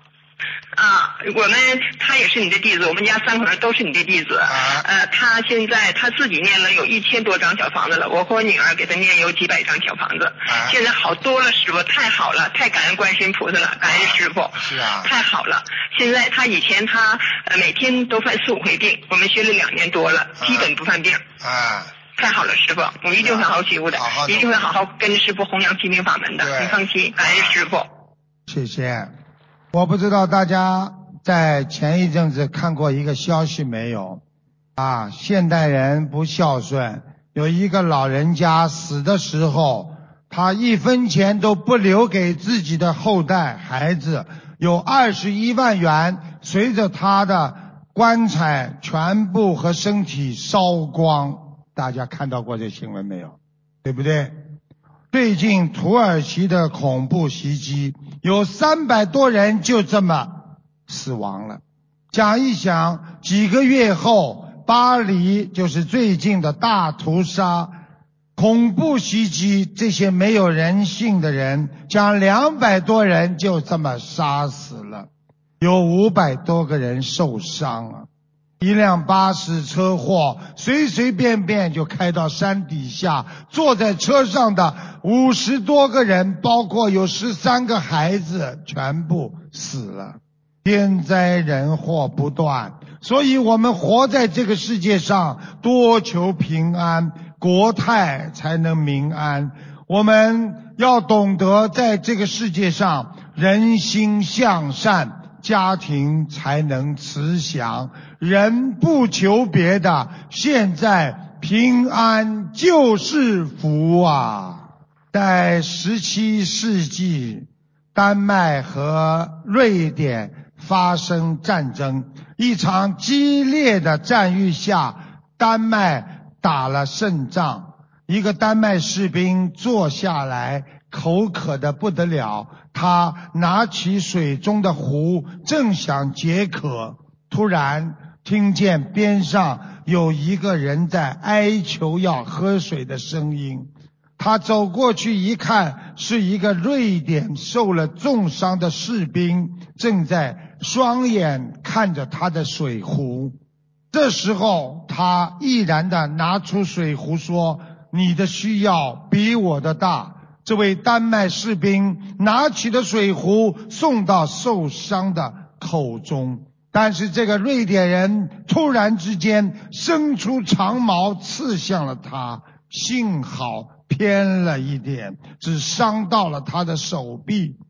他也是你的弟子，我们家3口人都是你的弟子他现在他自己念了有1000多张小房子了，我和我女儿给他念有几百张小房子现在好多了，师傅太好了，太感恩观世音菩萨了，感恩师傅是太好了。现在他以前他每天都犯4、5回病，我们学了2年多了基本不犯病太好了，师傅，我一定会好好学悟的，一定会好好跟着师傅弘扬心灵法门的，你放心，感恩师傅。 谢谢。我不知道大家在前一阵子看过一个消息没有现代人不孝顺，有一个老人家死的时候，他1分钱都不留给自己的后代孩子，有21万元随着他的棺材全部和身体烧光。大家看到过这新闻没有？对不对？最近土耳其的恐怖袭击，有300多人就这么死亡了。想一想，几个月后巴黎就是最近的大屠杀，恐怖袭击，这些没有人性的人将200多人就这么杀死了，有500多个人受伤一辆巴士车祸，随随便便就开到山底下，坐在车上的50多个人，包括有13个孩子，全部死了。天灾人祸不断，所以我们活在这个世界上，多求平安，国泰才能民安。我们要懂得在这个世界上人心向善，家庭才能慈祥，人不求别的，现在平安就是福在17世纪，丹麦和瑞典发生战争，一场激烈的战役下，丹麦打了胜仗。一个丹麦士兵坐下来，口渴得不得了，他拿起水中的壶，正想解渴，突然听见边上有一个人在哀求要喝水的声音。他走过去一看，是一个瑞典受了重伤的士兵，正在双眼看着他的水壶。这时候他毅然地拿出水壶说，你的需要比我的大。这位丹麦士兵拿起了水壶，送到受伤的口中，但是这个瑞典人突然之间伸出长矛刺向了他，幸好偏了一点，只伤到了他的手臂。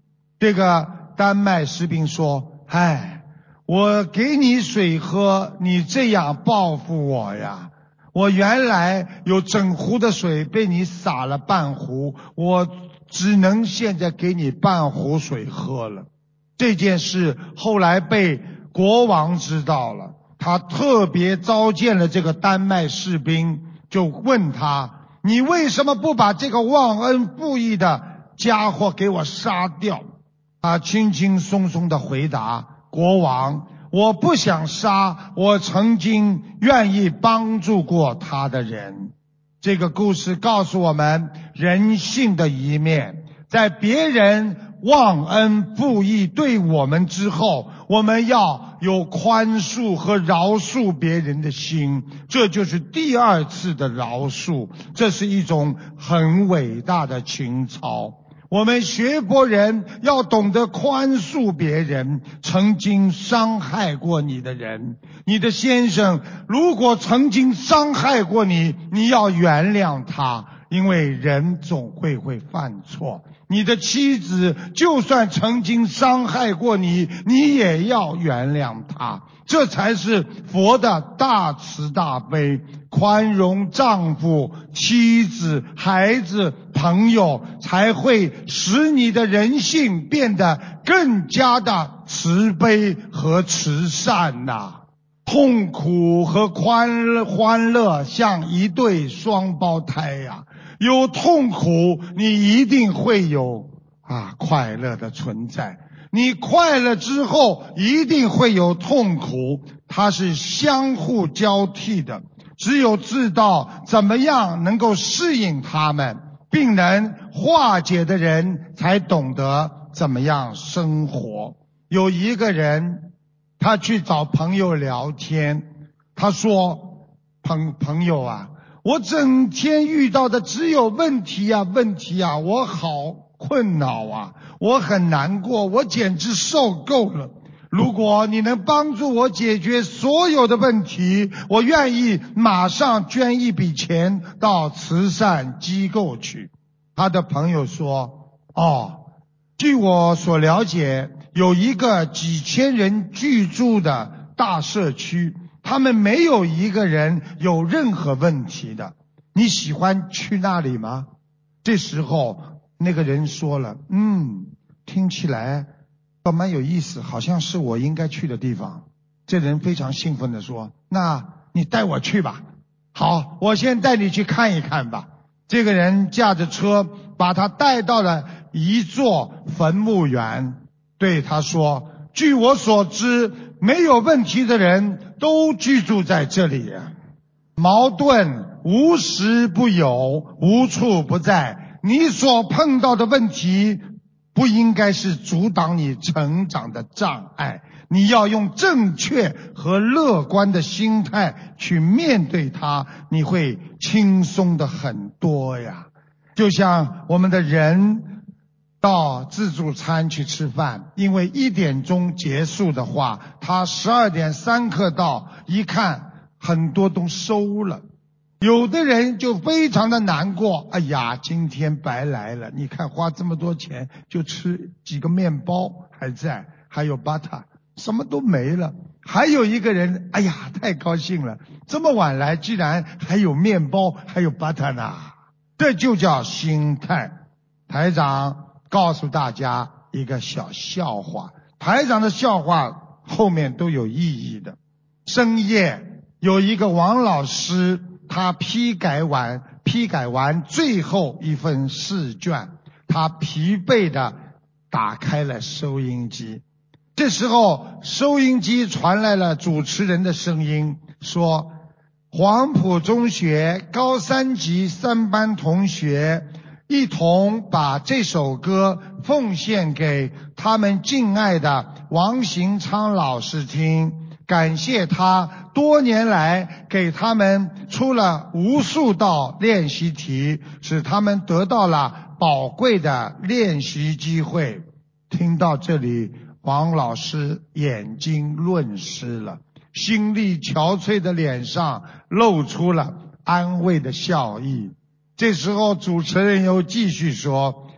这个丹麦士兵说，哎，我给你水喝，你这样报复我呀，我原来有整壶的水被你洒了半壶，我只能现在给你半壶水喝了。这件事后来被国王知道了，他特别召见了这个丹麦士兵，就问他，你为什么不把这个忘恩负义的家伙给我杀掉？他轻轻松松地回答，国王，我不想杀我曾经愿意帮助过他的人。这个故事告诉我们人性的一面，在别人忘恩负义对我们之后，我们要有宽恕和饶恕别人的心，这就是第二次的饶恕，这是一种很伟大的情操。我们学佛人要懂得宽恕别人，曾经伤害过你的人，你的先生如果曾经伤害过你，你要原谅他，因为人总会犯错。你的妻子就算曾经伤害过你，你也要原谅他，这才是佛的大慈大悲，宽容丈夫、妻子、孩子、朋友，才会使你的人性变得更加的慈悲和慈善呐。痛苦和欢乐像一对双胞胎呀，有痛苦你一定会有快乐的存在，你快乐之后一定会有痛苦，它是相互交替的，只有知道怎么样能够适应它们并能化解的人，才懂得怎么样生活。有一个人他去找朋友聊天，他说，朋友啊，我整天遇到的只有问题啊，我好困扰啊，我很难过，我简直受够了。如果你能帮助我解决所有的问题，我愿意马上捐一笔钱到慈善机构去。他的朋友说，据我所了解，有一个几千人居住的大社区，他们没有一个人有任何问题的，你喜欢去那里吗？这时候那个人说了，听起来倒蛮有意思，好像是我应该去的地方。这人非常兴奋地说，那你带我去吧。好，我先带你去看一看吧。这个人驾着车把他带到了一座坟墓园，对他说，据我所知，没有问题的人都居住在这里，矛盾无时不有，无处不在，你所碰到的问题不应该是阻挡你成长的障碍，你要用正确和乐观的心态去面对它，你会轻松的很多呀。就像我们的人到自助餐去吃饭，因为1点钟结束的话，他12点3刻到，一看很多都收了。有的人就非常的难过，哎呀，今天白来了，你看花这么多钱就吃几个面包还在，还有 butter， 什么都没了。还有一个人，哎呀，太高兴了，这么晚来居然还有面包还有 butter 呢，这就叫心态。台长告诉大家一个小笑话，台长的笑话后面都有意义的。深夜有一个王老师，他批改完最后一份试卷，他疲惫地打开了收音机。这时候收音机传来了主持人的声音，说，黄埔中学高3级3班同学一同把这首歌奉献给他们敬爱的王行昌老师听，感谢他多年来给他们出了无数道练习题，使他们得到了宝贵的练习机会。听到这里，王老师眼睛润湿了，心力憔悴的脸上露出了安慰的笑意。这时候主持人又继续说，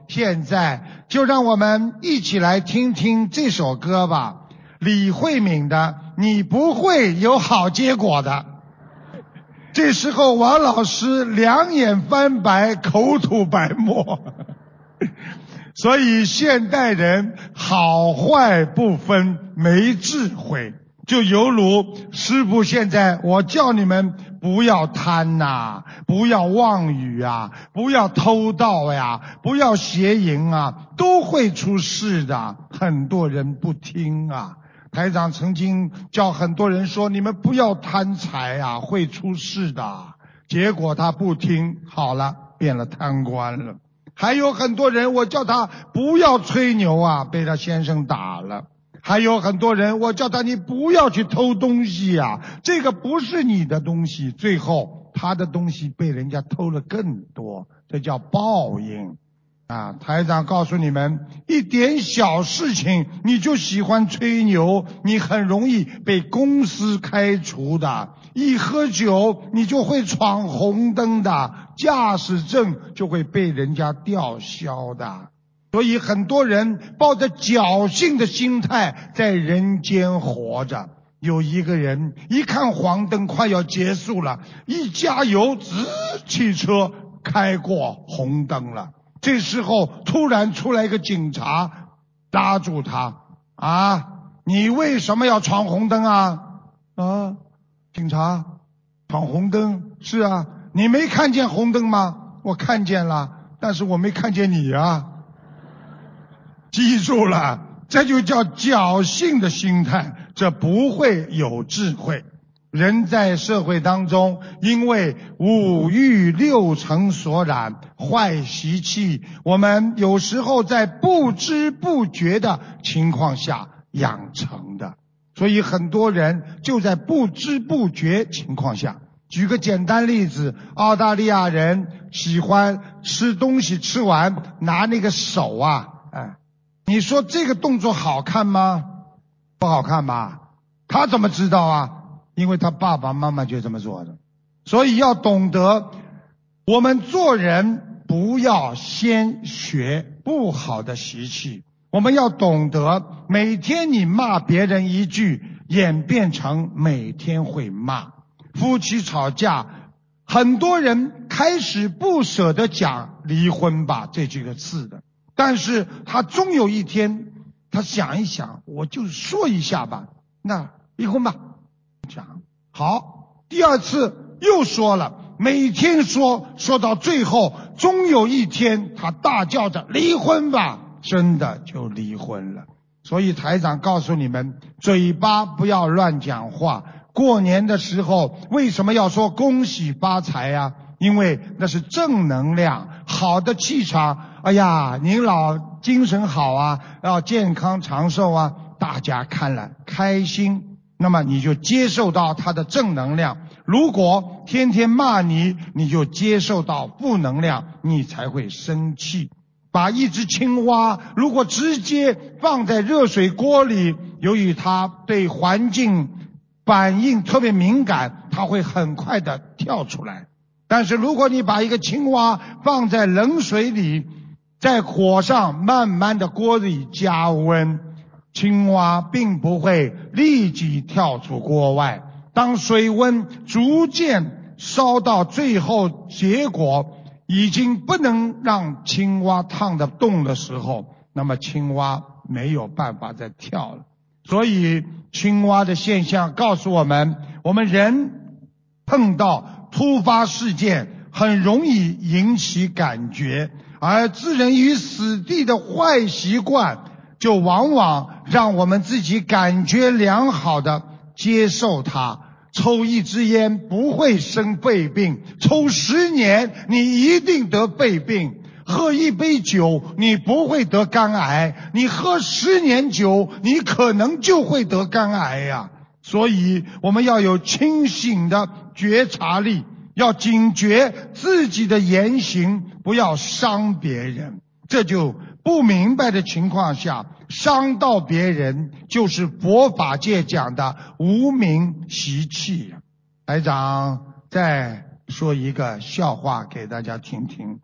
现在就让我们一起来听听这首歌吧，李慧敏的《你不会有好结果的》。这时候王老师两眼翻白，口吐白沫。所以现代人好坏不分，没智慧，就犹如师父现在我叫你们不要贪呐，不要妄语啊，不要偷盗呀，不要邪淫啊，都会出事的。很多人不听啊。台长曾经叫很多人说，你们不要贪财啊，会出事的。结果他不听，好了，变了贪官了。还有很多人我叫他不要吹牛啊，被他先生打了。还有很多人我叫他你不要去偷东西啊，这个不是你的东西，最后他的东西被人家偷了更多，这叫报应啊！台长告诉你们，一点小事情你就喜欢吹牛，你很容易被公司开除的。一喝酒你就会闯红灯的，驾驶证就会被人家吊销的。所以很多人抱着侥幸的心态在人间活着。有一个人一看黄灯快要结束了，一加油，汽车开过红灯了。这时候突然出来一个警察拉住他，啊，你为什么要闯红灯啊？啊，警察，闯红灯？是啊，你没看见红灯吗？我看见了，但是我没看见你啊。记住了，这就叫侥幸的心态，这不会有智慧。人在社会当中，因为五欲六尘所染，坏习气，我们有时候在不知不觉的情况下养成的。所以很多人就在不知不觉情况下。举个简单例子，澳大利亚人喜欢吃东西吃完拿那个手啊，你说这个动作好看吗？不好看吧？他怎么知道啊？因为他爸爸妈妈就这么做的。所以要懂得，我们做人不要先学不好的习气，我们要懂得每天你骂别人一句，演变成每天会骂。夫妻吵架，很多人开始不舍得讲离婚吧这几个字的，但是他终有一天他想一想，我就说一下吧，那离婚吧，讲好，第二次又说了，每天说到最后，终有一天他大叫着离婚吧，真的就离婚了。所以台长告诉你们，嘴巴不要乱讲话。过年的时候为什么要说恭喜发财啊？因为那是正能量，好的气场。哎呀，您老精神好啊，要健康长寿啊，大家看了开心，那么你就接受到他的正能量。如果天天骂你，你就接受到负能量，你才会生气。把一只青蛙如果直接放在热水锅里，由于它对环境反应特别敏感，它会很快的跳出来。但是如果你把一个青蛙放在冷水里，在火上慢慢的锅里加温，青蛙并不会立即跳出锅外。当水温逐渐烧到最后，结果已经不能让青蛙烫得动的时候，那么青蛙没有办法再跳了。所以青蛙的现象告诉我们，我们人碰到突发事件很容易引起感觉，而置人于死地的坏习惯就往往让我们自己感觉良好的接受它。抽一支烟不会生肺病，抽10年你一定得肺病。喝一杯酒你不会得肝癌，你喝10年酒你可能就会得肝癌呀。所以我们要有清醒的觉察力，要警觉自己的言行，不要伤别人。这就不明白的情况下，伤到别人就是佛法界讲的无明习气。台长再说一个笑话给大家听听。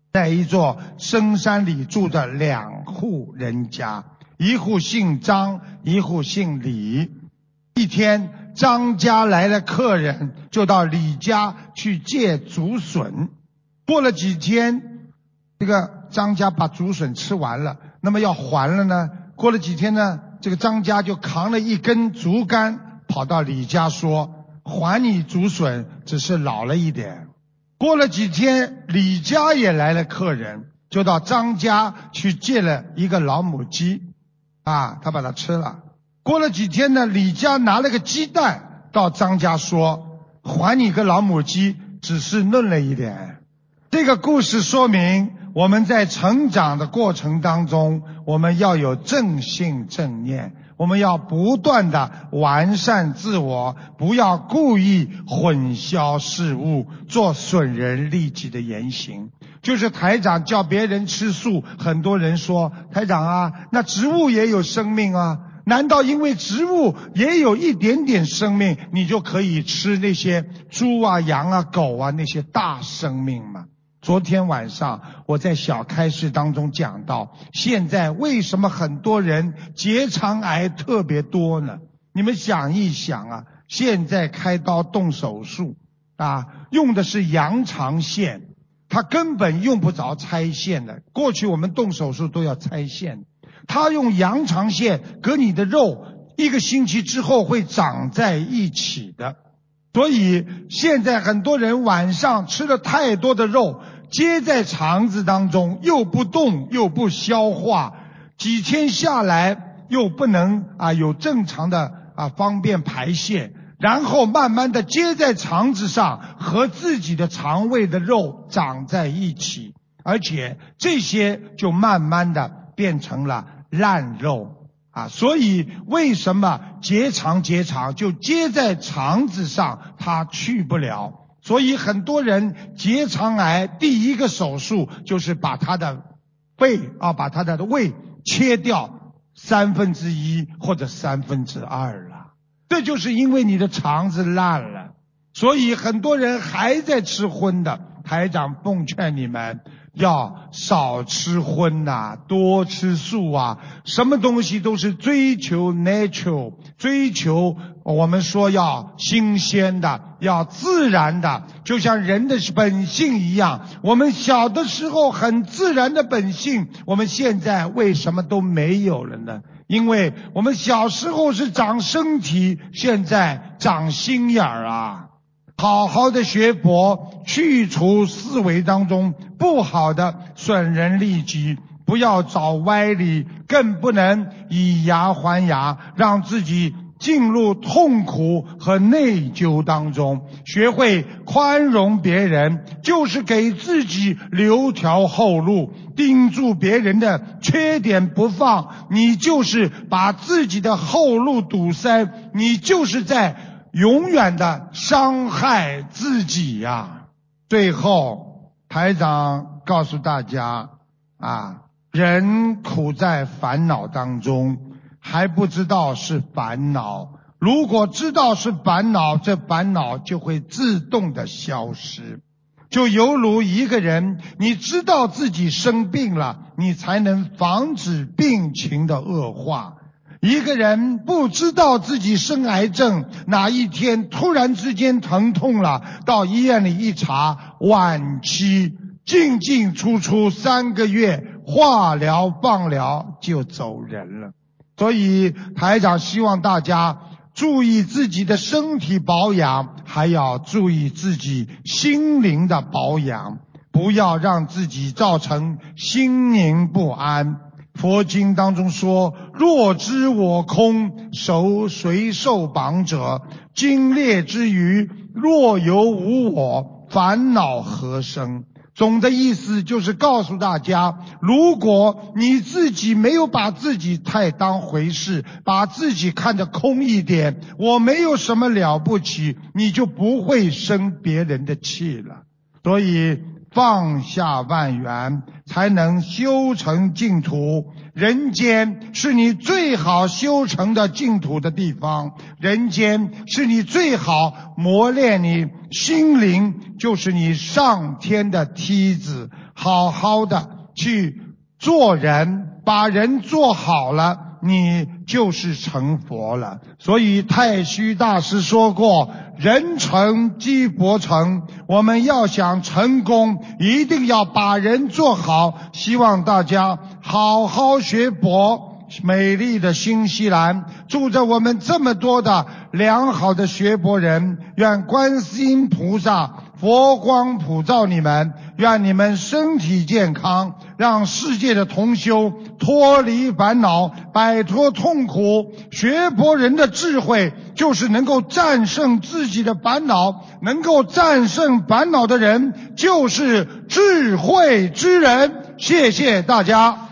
在一座深山里住着2户人家，一户姓张，一户姓李。一天，张家来了客人，就到李家去借竹笋。过了几天，这个张家把竹笋吃完了，那么要还了呢。过了几天呢，这个张家就扛了一根竹竿跑到李家说，还你竹笋，只是老了一点。过了几天，李家也来了客人，就到张家去借了一个老母鸡，他把它吃了。过了几天呢，李家拿了个鸡蛋到张家说，还你个老母鸡，只是嫩了一点。这个故事说明我们在成长的过程当中，我们要有正信正念，我们要不断的完善自我，不要故意混淆事物，做损人利己的言行。就是台长叫别人吃素，很多人说，台长啊，那植物也有生命啊，难道因为植物也有一点点生命，你就可以吃那些猪啊、羊啊、狗啊那些大生命吗？昨天晚上我在小开示当中讲到，现在为什么很多人结肠癌特别多呢？你们想一想啊，现在开刀动手术用的是羊肠线，他根本用不着拆线的。过去我们动手术都要拆线，他用羊肠线隔你的肉1个星期之后会长在一起的。所以现在很多人晚上吃了太多的肉，接在肠子当中，又不动又不消化，几天下来又不能有正常的方便排泄，然后慢慢的接在肠子上，和自己的肠胃的肉长在一起，而且这些就慢慢的变成了烂肉所以为什么结肠就接在肠子上，它去不了。所以很多人结肠癌第一个手术就是把他的胃切掉1/3或者2/3了，这就是因为你的肠子烂了。所以很多人还在吃荤的，台长奉劝你们要少吃荤多吃素什么东西都是追求 natural， 追求我们说要新鲜的，要自然的，就像人的本性一样。我们小的时候很自然的本性，我们现在为什么都没有了呢？因为我们小时候是长身体，现在长心眼儿好好的学佛，去除思维当中不好的损人利己，不要找歪理，更不能以牙还牙，让自己进入痛苦和内疚当中。学会宽容别人，就是给自己留条后路。盯住别人的缺点不放，你就是把自己的后路堵塞，你就是在永远的伤害自己最后台长告诉大家人苦在烦恼当中，还不知道是烦恼。如果知道是烦恼，这烦恼就会自动的消失。就犹如一个人，你知道自己生病了，你才能防止病情的恶化。一个人不知道自己生癌症，哪一天突然之间疼痛了，到医院里一查，晚期，进进出出3个月，化疗放疗就走人了。所以台长希望大家注意自己的身体保养，还要注意自己心灵的保养，不要让自己造成心灵不安。佛经当中说，若知我空，谁受绑者？精烈之余，若有无我，烦恼何生？总的意思就是告诉大家，如果你自己没有把自己太当回事，把自己看得空一点，我没有什么了不起，你就不会生别人的气了。所以放下万缘，才能修成净土， 人间是你最好修成的净土的地方，人间是你最好磨练你心灵，就是你上天的梯子。好好的去做人，把人做好了，你就是成佛了。所以太虚大师说过，人成即佛成，我们要想成功，一定要把人做好。希望大家好好学佛。美丽的新西兰住着我们这么多的良好的学佛人，愿观世音菩萨佛光普照你们，愿你们身体健康，让世界的同修脱离烦恼，摆脱痛苦。学佛人的智慧就是能够战胜自己的烦恼，能够战胜烦恼的人就是智慧之人。谢谢大家。